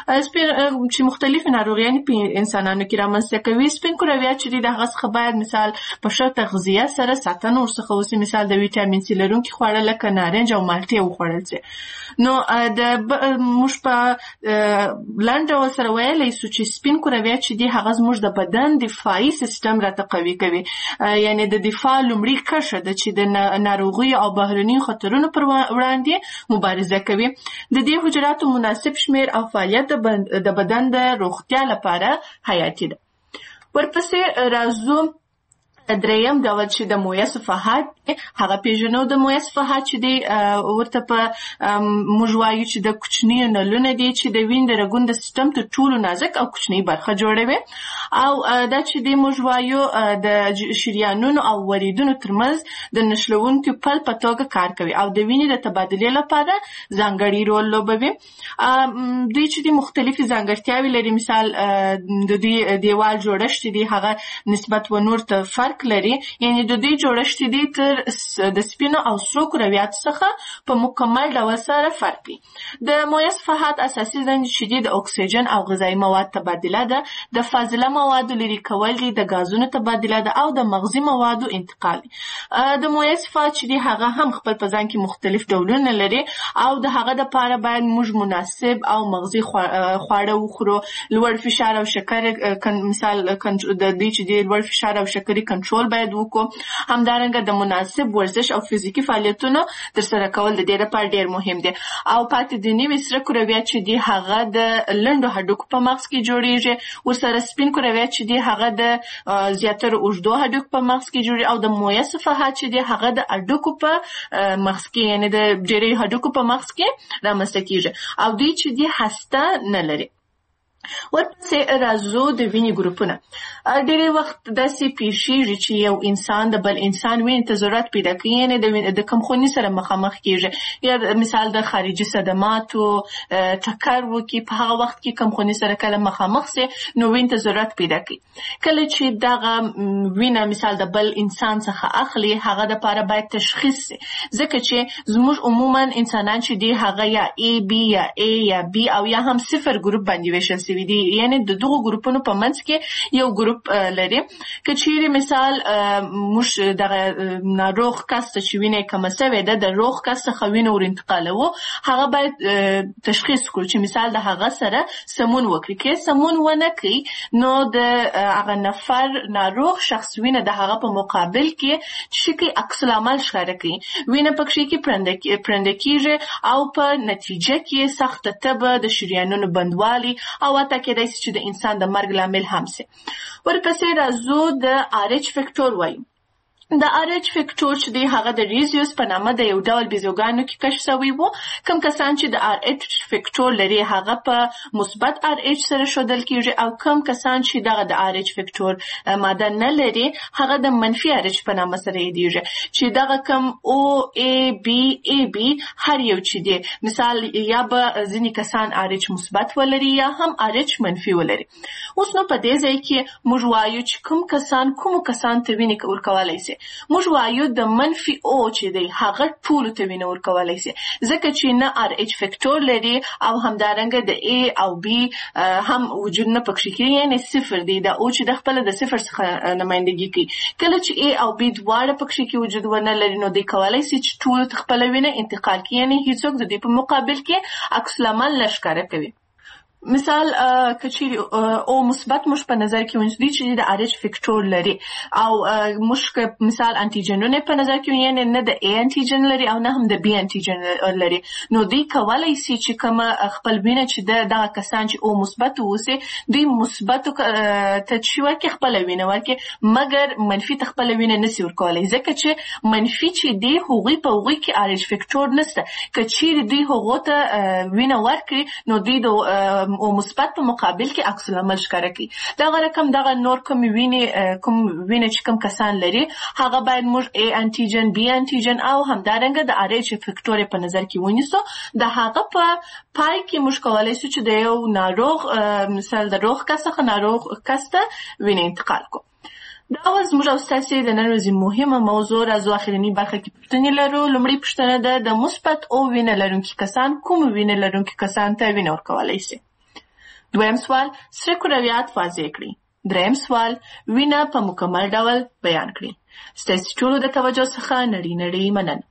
چې مختلفې ناروغیانې په انسانانو کې رامنځته کوي. سپین کرویات چې دی د هغه څخه باید مثال په ښه تغذیه سره ساتنه ورڅخه وسي، مثال د ویټامین سي لرونکي خواړه لکه نارنج او مالټې وخوړل سي. نو د موږ په لنډ ډول سره ویلی سو چې سپین کرویات چې دي هغه زموږ د بدن دفاعي سیستم راته قوي کوي، یعنی د دفاع لومړۍ کرښه ده چې د ناروغیو او بهرنیو خطرونو پر وړاندې مبارزه کوي. د دې حجراتو مناسب شمیر او فعالیت د بدن د روغتیا لپاره حیاتي ده. ورپسې راځو دریم ډول چې د مویه صفحات هغه پیژنو. د مویه صفحات چې دی ورته په موږ وایو چې د کوچنیو نلونه دي چې د وینې د رګونو د سیستم تر ټولو نازک او کوچنۍ برخه جوړوي او دا چې دی موږ وایو د شریانونو او وریدونو ترمنځ د نښلوونکي پل په توګه کار کوي او د وینې د تبادلې لپاره ځانګړی رول لوبوي. دوی چې دی مختلفې ځانګړتیاوې لري، مثال د دوی دیوال جوړښت دی هغه نسبت و نور ته فرق فرق لري، یعنی د دوی جوړښت دی تر د سپینو او سرو کرویاتو څخه په مکمل ډول سره فرق کوي. د مویه صفحات اساسي دندې چې دي د اکسیجن او غذایي مواد تبادله ده، د فاضله موادو لرې کول دي، د غازونو تبادله ده او د مغذي موادو انتقال دي. د مویه صفحات چې دي هغه هم خپل په ځان کې مختلف ډولونه لري او د هغه دپاره باید موږ مناسب او مغذي خواړه وخورو. لوړ فشار او شکر مثال د دې چې دی لوړ فشار او شکرې کنټرول باید وکړو. همدارنګه د مناسب ورزش او فزیکي فعالیتونو ترسره کول د دې لپاره ډېر مهم دي. او پاتې د نوي سره کرویات چې دي هغه د لنډو هډوکو په مغز کې جوړیږي. ورسره سپین کرویات چې دي هغه د زیاتره اوږدو هډوکو په مغز کې جوړیږي او د مویه صفحات چې دي هغه د هډوکو په مغز کې یعنې د ډېرې هډوکو په مغز کې رامنځته کیږي او دوی چې دي هسته نه لري. ورپسې راځو د وینې ګروپونه. ډېری وخت داسې پیښیږي چې یو انسان د بل انسان وینې ته ضرورت پیدا کوي، یعنې د کمخوني سره مخامخ کیږي، یا مثال د خارجي صدماتو ټکر وکړي، په هغه وخت کې کمخوني سره کله مخامخ سي نو وینې ته ضرورت پیدا کوي. کله چې دغه وینه مثال د بل انسان څخه اخلي هغه دپاره باید تشخیص سي، ځکه چې زموږ عموما انسانان چې دي هغه یا ای بی یا ای یا بی او یا هم صفر ګروپ باندې ویشل سوي دي، یعنې د دغو ګروپونو په منځ کې یو ګروپ لري. که چیرې مثال موږ دغه ناروغ کس ته چې وینه یې کمه سوې ده د روغ کس څخه وینه ور انتقالوو، هغه باید تشخیص کړو چې مثال د هغه سره سمون وکړي. که سمون ونه کړي نو د هغه نفر ناروغ شخص وینه د هغه په مقابل کې چې کوي عکس العمل ښکاره کوي، وینه پکې کې پرنده کیږي او په نتیجه کې سخته تبه، د شریانونو بندوالي او حتی کېدای شي چې د انسان د مرګ لامل هم سي. ورپسې راځو د آر ایچ فیکټور وایو. د آر ایچ فیکټور چې دی هغه د ریزیوس په نامه د یو ډول بیزوګانو کې کشف شوی و. کوم کسان چې د آر ایچ فیکټور لري هغه په مثبت آر ایچ سره ښودل کیږي او کوم کسان چې دغه د آر ایچ فیکټور ماده نه لري هغه د منفي آر ایچ په نامه سره یادیږي، چې دغه کوم او ای بی ای بی هر یو چې دی مثال یا به ځینې کسان آر ایچ مثبت ولري یا هم آر ایچ منفي ولري. اوس نو په دې ځای کې موږ وایو چې کوم کسان کومو کسان ته وینې ورکولی سي. موږ وایو د منفي او چې دی هغه ټولو ته وینه ورکولی سي، ځکه چې نه آر ایچ فیکټور لري او همدارنګه د ای او بی هم وجود نه پکښې کوي، یعنې صفر دی. دا او چې د خپله د صفر څخه نمایندګي کوي. کله چې ای او بی دواړه پکښې کې وجود ونه لري نو دی کولی سي چې ټولو ته خپله وینه انتقال کړي، یعنې هیڅوک د دوی په مقابل کې عکس العمل نه ښکاره کوي. مثال که چیرې او مثبت موږ په نظر کې ونیسو چې د آر ایچ فیکټور لري او موږ که مثال انټیجنونه په نظر کې ونیسو، یعنې نه د ای انټیجن لري او نه هم د بی انټیجن لري، نو دوی کولی سي چې کومه خپل وینه چې دغه کسان چې او مثبت اوسي دوی مثبتو ته چې ورکړي خپله وینه ورکړي، مګر منفي ته خپله وینه نسي ورکولی، ځکه چې منفي چې دی هغوی په هغوی کې آر ایچ فیکټور نسته. که چیرې دوی هغو ته وینه ورکړي نو دوی د او مثبت په مقابل کې عکس العمل ښکاره کوي. دغه رقم دغه نور کوم وینې کوم وینې چې کوم کسان لري هغه باید موږ ای انټیجن بی انټیجن او همدارنګه د آر ایچ فیکټور په نظر کې ونیسو. د هغه په پای کې موږ کولی شو چې د یو ناروغ مثال د روغ کس څخه ناروغ کس ته وینې انتقال کړو. دا اوس موږ او ستاسې د نن ورځې مهمه موضوع راځو اخرني برخه کې پوښتنې لرو. لومړۍ پوښتنه ده د مثبت او وینه لرونکي کسان کوم وینه لرونکي کسان ته وینه ورکولی شي؟ دویم سوال سره کرویات واضح کړي. دریم سوال وینه په مکمل ډول بیان کړي. ستاسې ټولو د توجه څخه نړۍ نړۍ مننه.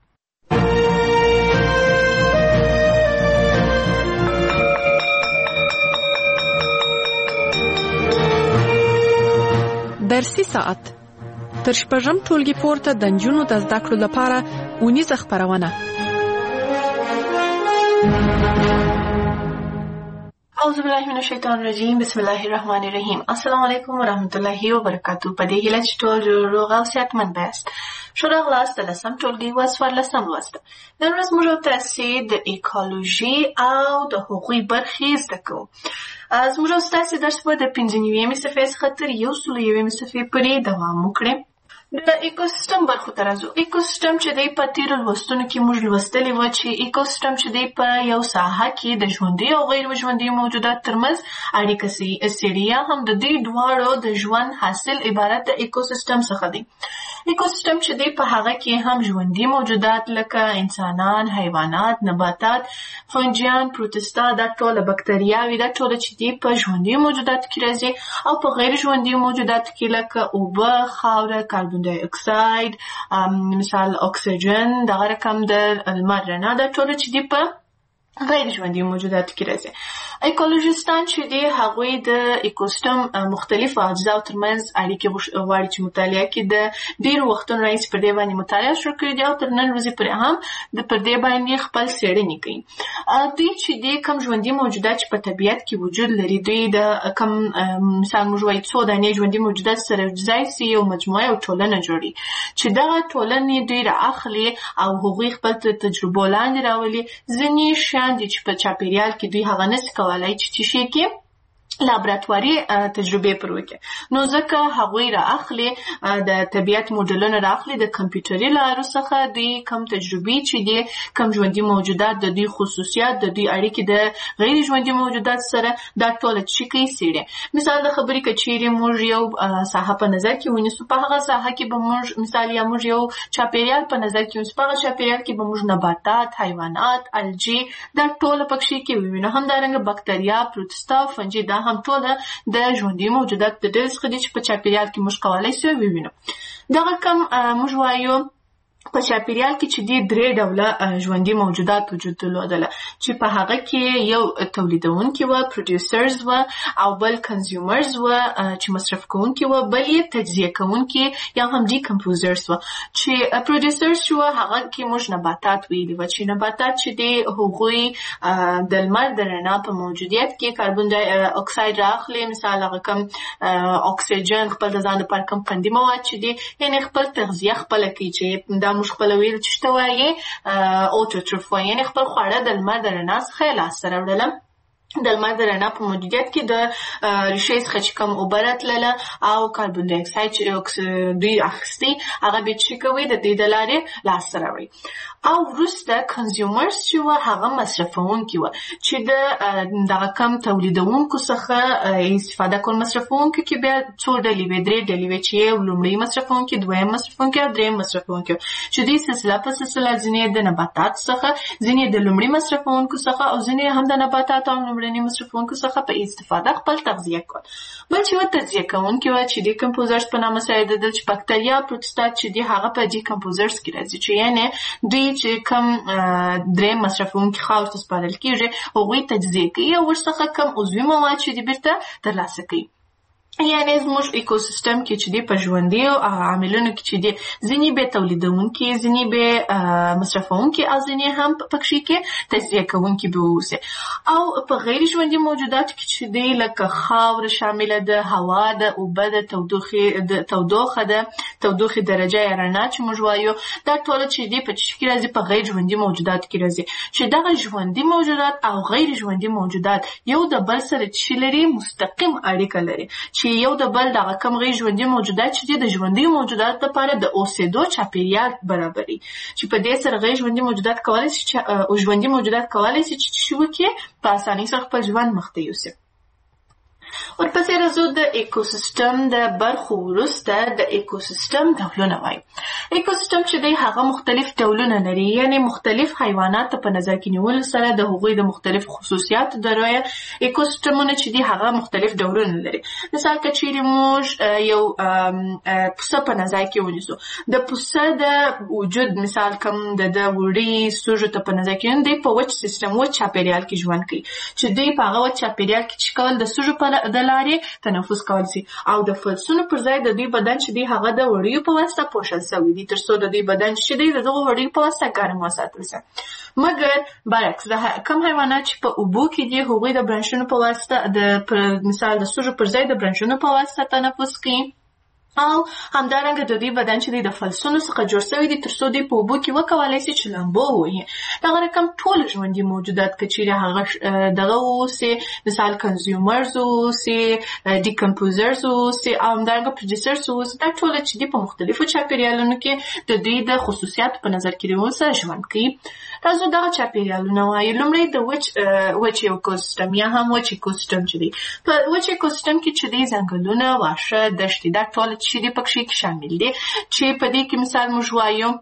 درسي ساعت تر شپږم ټولګي پورته د نجونو د زده کړو لپاره اونیزه خپرونه. اعوذ بالله من الشیطان الرجیم. بسم الله الرحمن الرحیم. السلام علیکم و رحمت الله و برکاته. په دې هیله چې ټول روغ او صحتمند یاست. ښه راغلاست د لسم ټولګي و څوارلسم لوست. نن ورځ موږ تاسې د ایکولوژي او د هغوی برخې زده کوو. زموږ او ستاسې درس به د پنځه نوي صفحې څخه تر یو سل یوې صفحې پورې دوام وکړي. د ایکوسیستم برخو ته راځو. ایکوسیستم چې دی په تیرو لوستونو کې موږ لوستلي وو چې ایکوسیستم چې دی په یو ساحه کې د ژوندي او غیر ژوندي موجودات ترمنځ اړیکه څېړي، یا هم د دې دواړو د ژوند حاصل عبارت د ایکوسیستم څخه دی. ایکوسیستم چې دی په هغه کې هم ژوندي موجودات لکه انسانان، حیوانات، نباتات، فنجیان، پروتستا، دا ټول بکتریاوې، دا ټول چې دی په ژوندي موجوداتو کې راځي، او په غیر ژوندي موجوداتو کې لکه اوبه، خاوره، کاربن ډای اکساید، مثال اکسیجن، دغه رقم د لمر رڼا، دا ټول چې دی په غیر ژوندي موجوداتو کې راځي. ایکولوژیستان چې دی هغوی د ایکوسیستم مختلفو اجزاو ترمنځ اړیکې غواړي چې مطالعه کړي. د ډېرو وختونو راهیسې پر دې باندې مطالعه شروع کړې دي او تر نن ورځې پورې هم د پر دې باندې خپل څېړنې کوي. دوی چې دی کوم ژوندي موجودات چې په طبیعت کې وجود لري، دوی د کوم مثال موږ وایو څو دانې ژوندي موجودات سره یوځای سي یو مجموعه او ټولنه جوړي، چې دغه ټولنې دوی رااخلي او هغوی خپل تجربو لاندې راولي. ځینې شیان دي چې په چاپیریال کې دوی هغه نسي کولای چې چې شي کې لابراتواري تجربې پر وکړي، نو ځکه هغوی رااخلي د طبیعت موډلونه رااخلي د کمپیوټري لارو څخه دوی کم تجربې چې دي کم ژوندي موجودات د دوی خصوصیات د دوی اړیکې د غیر ژوندي موجودات سره دا ټول چې کوي څېړي. مثال د خبرې که چیرې موږ یو ساحه په نظر کې ونیسو، په هغه ساحه کې به موږ مثال یا موږ یو چاپیریال په نظر کې ونیسو، په هغه چاپیریال کې به موږ نباتات، حیوانات، الجی دا ټول پکښې کې ووینو، همدارنګه بکتریا، پروتستا، فنجي، دا هم ټول د ژوندي موجودات د ډلې څخه دي چې په چاپیریال کې موږ کولی شو ووینو. دغه کم موږ وایو په چاپیریال کې چې دی درې ډوله ژوندي موجودات وجود درلودله، چې په هغه کې یو تولیدونکي وه، پروډیوسرز وه، او بل کنزیومرز وه چې مصرف کوونکي وه، بل یې تجزیه کوونکي یا هم ډیکمپوزرز وه. چې پروډیوسرز چې وه هغه کې موږ نباتات ویلي وه، چې نباتات چې دی هغوی د لمر د رڼا په موجودیت کې کاربن ډای اکساید رااخلي، مثال هغه کم اکسیجن خپل د ځان لپاره کم قندي مواد چې دی یعنې خپل تغذیه خپله کوي، چې دا موږ خپل ویل چې شته وایي اوټوټروف وایي، یعنې خپل خواړه د لمر د رڼا څخه یې لاسته راوړله. د لمر د رڼا په موجودیت کې د ریښې څخه چې کوم اوبه راتلله او کاربن ډای اکساید چې دوی اخیستي هغه بیا چې کوي د دې د لارې لاسته راوړي. او وروسته کنزیومرز چې وه هغه مصرفونکي وه، چې د دغه کم تولیدونکو څخه استفاده کول. مصرفونکو کې بیا څو ډلې وې، درې ډلې وې، چې یو لومړی مصرفونکي، دویم مصرفونکي او دریم مصرفونکي، چې دوی سلسله په سلسله ځینې د نباتات څخه، ځینې د لومړي مصرفونکو څخه او ځینې هم د نباتات او لومړني مصرفونکو څخه په استفاده خپل تغذیه کول. بل چې وه تجزیه کوونکي وه، چې ډیکمپوزرز په نامه سره یادېدل، چې بکتریا، پروتسټات چې دي هغه په ډیکمپوزرز کې راځي، چې یعنې دوی چې کم دریم مصرفونکي خاورې ته سپارل کېږي هغوی تجزیه کوي او ورڅخه کم عضوي مواد چې دي بیرته ترلاسه کوي. یعنې زموږ ایکوسیستم کې چې دی په ژوندي عاملونو کې چې دی ځینې به تولیدونکي، ځینې به مصرفونکي او ځینې هم پکښې کې تجزیه کوونکي به واوسي. او په غیر ژوندي موجوداتو کې چې دی لکه خاوره شامله ده، هوا ده، اوبه ده، تودوخې د تودوخه ده، تودوخې درجه یا رڼا چې موږ وایو، دا ټول چې دی په څه کې راځي؟ په غیر ژوندي موجوداتو کې راځي. چې دغه ژوندي موجودات او غیر ژوندي موجودات یو د بل سره چې لري مستقیم اړیکه لري، چې یو د بل دغه کم غیر ژوندي موجودات چې دي د ژوندي موجوداتو لپاره د اوسېدو چاپیریال برابري، چې په دې سره غیر ژوندي موجودات کولی شي او ژوندي موجودات کولی شي چې څه وکړي؟ په اسانۍ سره خپل ژوند مخته یوسي. ورپسې راځو د ایکوسیستم د برخو وروسته د ایکوسیستم ډولونه وایي. ایکوسیستم چې دی هغه مختلف ډولونه لري، یعنې مختلف حیوانات په نظر کې نیولو سره د هغوی د مختلف خصوصیاتو د رایه ایکوسیستمونه چې دی هغه مختلف ډولونه لري. مثال که چیرې موږ یو پسه په نظر کې ونیسو، د پسه د وجود مثال کوم د د وړي سوژو ته په نظر کې ونیسو، دی په وچ سیستم وچ چاپیریال کې ژوند کوي، چې دوی په هغه وچ چاپیریال کې چې کول د سوژو په د لارې تنفس کول شي، او د فلسونو پر ځای د دوی بدن چې دی هغه د وړیو په واسطه پوښل شوی دی، تر څو د دوی بدن چې دی د دغو وړیو په واسطه ګرم وساتل شي. مګر برعکس د کم حیوانات چې په اوبو کې دي هغوی د برانشونو په واسطه د مثال د سوژو پر ځای د برانشونو په واسطه تنفس کوي، او همدارنګه د دې بدن چې د فلسونو څخه جوړ شوی دی تر څو دی په اوبو کې وکولای شي چې لامبو ووهي. دغه رقم ټول ژوندي موجودات که چیرې هغه دغه اوسي مثال کنزیومرز اوسي ډیکمپوزرز اوسي او همدارنګه پروډیوسرز اوسي دا ټول چې دی په مختلفو چاپیریالونو کې د دوی د خصوصیاتو په نظر کې نیول سره ژوند کوي. تاسو دغه چاپیریالونه وایي. لومړی د وچ وچ ایکوسیستم یا هم وچ ایکوسیستم چې دی په وچ ایکوسیستم کې چې دی ځنګلونه واښه دښتې دا ټول چې دی پکې کې شامل دي چې په دې کې مثال موږ وایو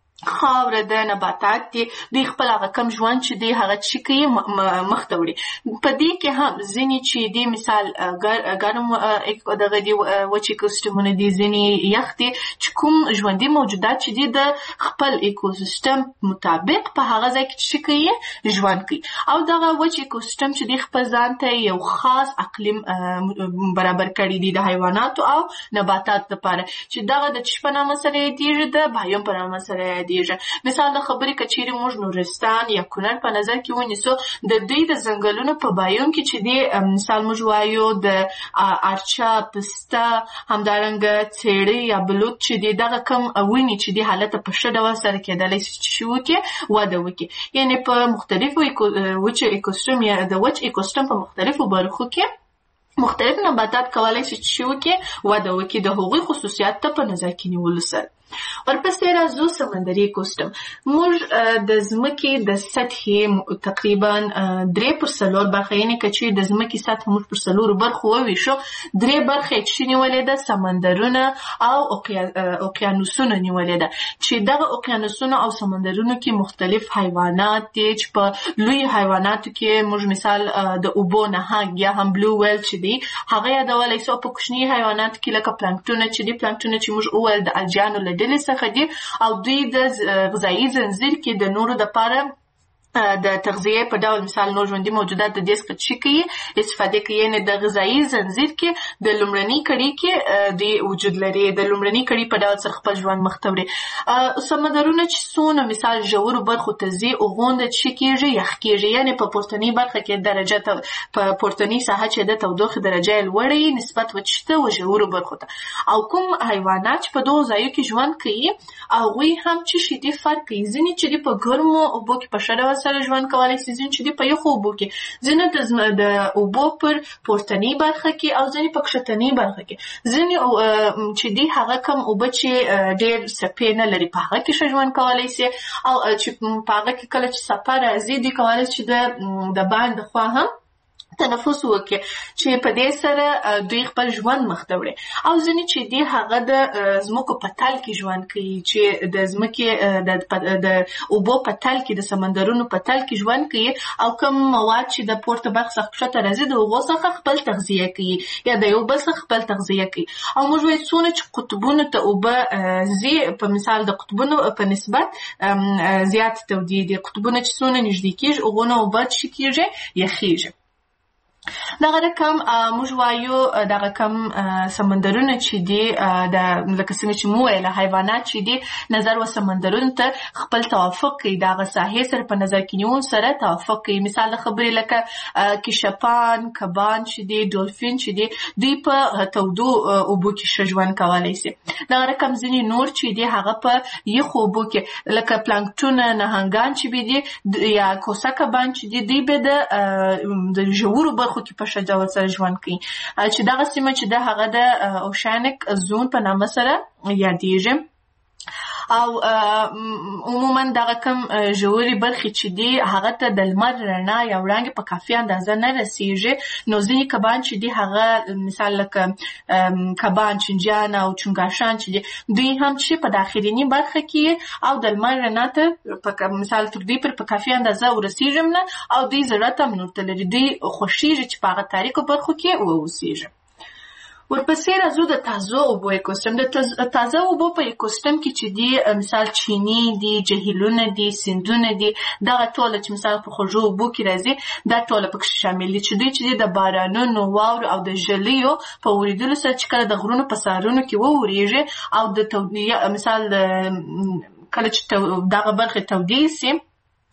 خاوره د نباتات دي دوی خپل هغه کم ژوند چې دی هغه چې کوي مخ ته وړي. په دې کې هم ځینې چې دی مثال ګرم دغه دي وچ ایکوسیستمونه دي ځینې یخ دي چې کوم ژوندي موجودات چې دي د خپل ایکوسیستم مطابق په هغه ځای کې چې کوي ژوند کوي او دغه وچ ایکوسیستم چې دی خپل ځان ته یو خاص اقلیم برابر کړی دی د حیواناتو او نباتاتو لپاره چې دغه د چی په نامه سره یادیږي د بایوم په نامه سره دیږي. مثال د خبرې کچېرې موږ نورستان یا کونړ په نظر کې ونیسو د دوی د ځنګلونو په بایوم کې چې دی مثال موږ وایو د ارچا پسته همدارنګه څېړۍ یا بلوط چې دی دغه کم ونې چې دی حالت په ښه ډول سره کېدلی شي چې وکړي وده وکړي یعنې په مختلفو وچ ایکوسیستم یا د وچ ایکوسیستم په مختلفو برخو کې مختلف نباتات کولای شي چې وکړي وده وکړي د هغوی خصوصیات ته په نظر کې نیولو سره. ورپسې راځو سمندري ایکوسیستم. موږ د ځمکې د سطحې تقریبا درې پر څلور برخه یعنې که چې د ځمکې سطح موږ پر څلورو برخو وویشو درې برخې چې نیولې ده سمندرونه او اوقیانوسونه نیولې ده چې دغه اوقیانوسونه او سمندرونو کې مختلف حیوانات دي چې په لوی حیواناتو کې موږ مثال د اوبو نهنګ یا هم بلو ویل چې دی هغه یادولی سو په کوچني حیواناتو کې لکه پلانکټونه چې دي پلانکټونه چې موږ وویل د الجیانو له ډلې څخه دي او دوی د غذایي ځنځیر کې د نورو دپاره د تغذیه په ډول مثال نور ژوندي موجودات د دې څخه چې کوي استفاده کوي یعنې د غذایي ځنځیر کې د لومړنۍ کړۍ کې دوی وجود لري د لومړنۍ کړۍ په ډول سره خپل ژوند مخ ته وړي. سمندرونه چې څونه مثال ژورو برخو ته ځي هغومره چې کېږي یخ کېږي یعنې په پورتنۍ برخه کې درجه په پورتنۍ ساحه چې د تودوخې درجه یې لوړه نسبت وچ ته و ژورو برخو ته او کوم حیوانات چې په دغو ځایو کې ژوند کوي هغوی هم چې شي دي فرق کوي. ځینې چې دي په ګرمو اوبو کې په ښه ډول سره ژوند کولای شي ځینې چې دي په یخو اوبو کې ځینې د اوبو پر پورتنۍ برخه کې او ځینې په کښتنۍ برخه کې ځینې چې دي هغه کم اوبه چې ډېر څپې نه لري په هغه کې ښه ژوند کولای شي او چې په هغه کې کله چې څپه راځي دوی کولای شي د باندې خوا هم تنفس وکړي چې په دې سره دوی خپل ژوند مخ ته وړي او ځینې چې دي هغه د ځمکو په تل کې ژوند کوي چې د ځمکې د اوبو په تل کې د سمندرونو په تل کې ژوند کوي او کوم مواد چې د پورته برخه څخه ښکته راځي د هغو څخه خپل تغذیه کوي یا د یو بل څخه خپل تغذیه کوي او موږ وایو څونه چې قطبونو ته اوبه ځي په مثال د قطبونو په نسبت زیات تودې دي قطبونه چې څونه نږدې کېږي هغونه اوبه چې کېږي یخېږي. دغه رقم موږ وایو دغه کم سمندرونه چې دي د لکه څنګه چې مو ویله حیوانات چې دي نظر و سمندرونو ته خپل توافق کوي دغه ساحې سره په نظر کې نیول سره توافق کوي. مثال د خبرې لکه کشپان کبان چې دي ډولفین چې دي دوی په تودو اوبو کې ښه ژوند کولی شي. دغه رقم ځینې نور چې دي هغه په یخو اوبو کې لکه پلانکټونه نهنګان چې دي یا کوسه کبان چې دي دوی به د ژورو برخو کې په ښه ډول سره ژوند کوي چې دغه سیمه چې ده هغه د اوشانیک زون په نامه سره یادیږي او عموما دغه کم ژورې برخې چې دي هغه ته د لمر رڼا یا وړانګې په کافي اندازه نه رسیږي نو ځینې کبان چې دي هغه مثال لکه کبان چنجیان او چونګاشان چې دي دوی هم چې په داخلینی برخه کې او د لمر رڼا ته مثال تر دوی پر په کافي اندازه ورسیږي نه او دوی زړه ته منورته لري دوی خوښیږي چې په هغه تاریکو برخو کې واوسیږي. ورپسې راځو د تازه اوبو ایکوسیستم. د تازه اوبو په ایکوسیستم کې چې دي مثال چینې دي جهیلونه دي سیندونه دي دغه ټوله چې مثال په خوږو اوبو کې راځي دا ټوله پکې شامل دي چې دوی چې دي د بارانونو واورو او د ژلیو په ورېدلو سره چې کله د غرونو په سرونو کې وورېږي او د مثال کله چې دغه برخې تودې سي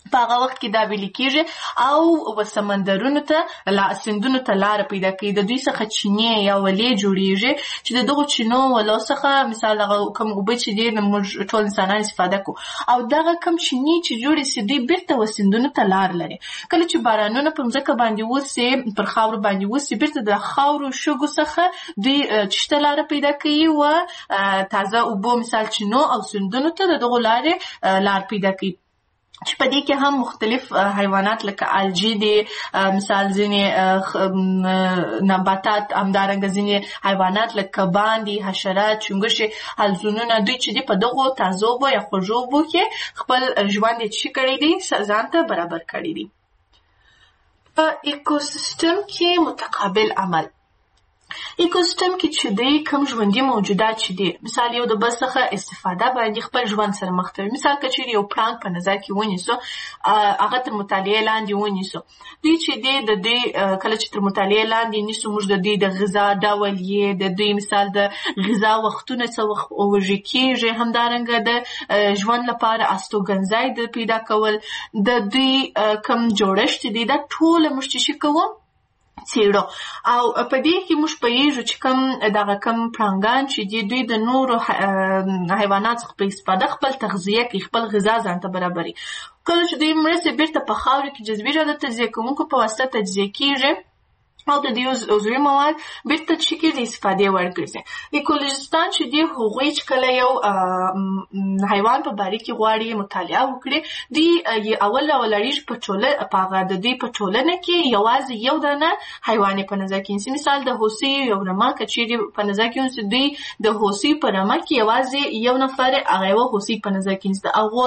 په هغه وخت کې دا ویل کېږي او و سمندرونو ته لا سیندونو ته لاره پیدا کوي. د دوی څخه چینې یا ولې جوړیږي چې د دغو چینو ولو څخه مثال هغه کوم اوبه چې دي موږ ټول انسانان استفاده کوو او دغه کوم چینې چې جوړې سي دوی بیرته و سیندونو ته لار لري. کله چې بارانونه په مځکه باندې وسي پر خاورو باندې وسي بیرته د خاورو شګو څخه دوی چشته لاره پیدا کوي و تازه اوبه مثال چینو او سیندونو ته د دغو لارې لار پیدا کوي چې په دې کې هم مختلف حیوانات لکه الجی دي مثال ځینې نباتات همدارنګه ځینې حیوانات لکه کبان دي حشرات چونګښې حلزونونه دوی چې دي په دغو تازه اوبو یا خوږو اوبو کې خپل ژوند یې څه کړی دي ځان ته برابر کړی دي. په ایکوسیستم کې متقابل عمل ایکوسیستم کې چې دی کوم ژوندي موجودات چې دي مثال یو د بل څخه استفاده باندې خپل ژوند سره مخ ته مثال که چیرې یو پړانګ په نظر کې ونیسو هغه تر مطالعې لاندې ونیسو دوی چې دی د دوی کله چې تر مطالعې لاندې نیسو موږ د دوی د غذا ډول یې د دوی مثال د غذا وختونه څه وخت وژل کېږي همدارنګه د ژوند لپاره استوګنځای د پیدا کول د دوی کوم جوړښت دی دا ټوله موږ چې کوو څېړو او په دې کې موږ پوهېږو چې کوم دغه کوم پړانګان چې دي دوی د نورو حیوانات څخه په استفاده خپل تغذیه کوي خپل غذا ځان ته برابروي. کله چې دوی مړه سي بیرته په خاورو کې جذبي جاده تجزیه کوونکو په واسطه تجزیه کېږي او د دې عضوي مواد بیرته چې کې د استفادې وړ ګرځي. ایکولوژیستان چې دي هغوی چې کله یو حیوان په باره کې غواړي مطالعه وکړي دوی اول راولاړېږي په ټوله په هغه د دوی په ټولنه کې یوازې یو دانه حیوان یې په نظر کې نیسي. مثال د هوسۍ یو رمه که چیرې په نظر کې ونیسي دوی د هوسۍ په رمه کې یوازې یو نفر هغه یوه هوسۍ په نظر کې نیسي. د هغو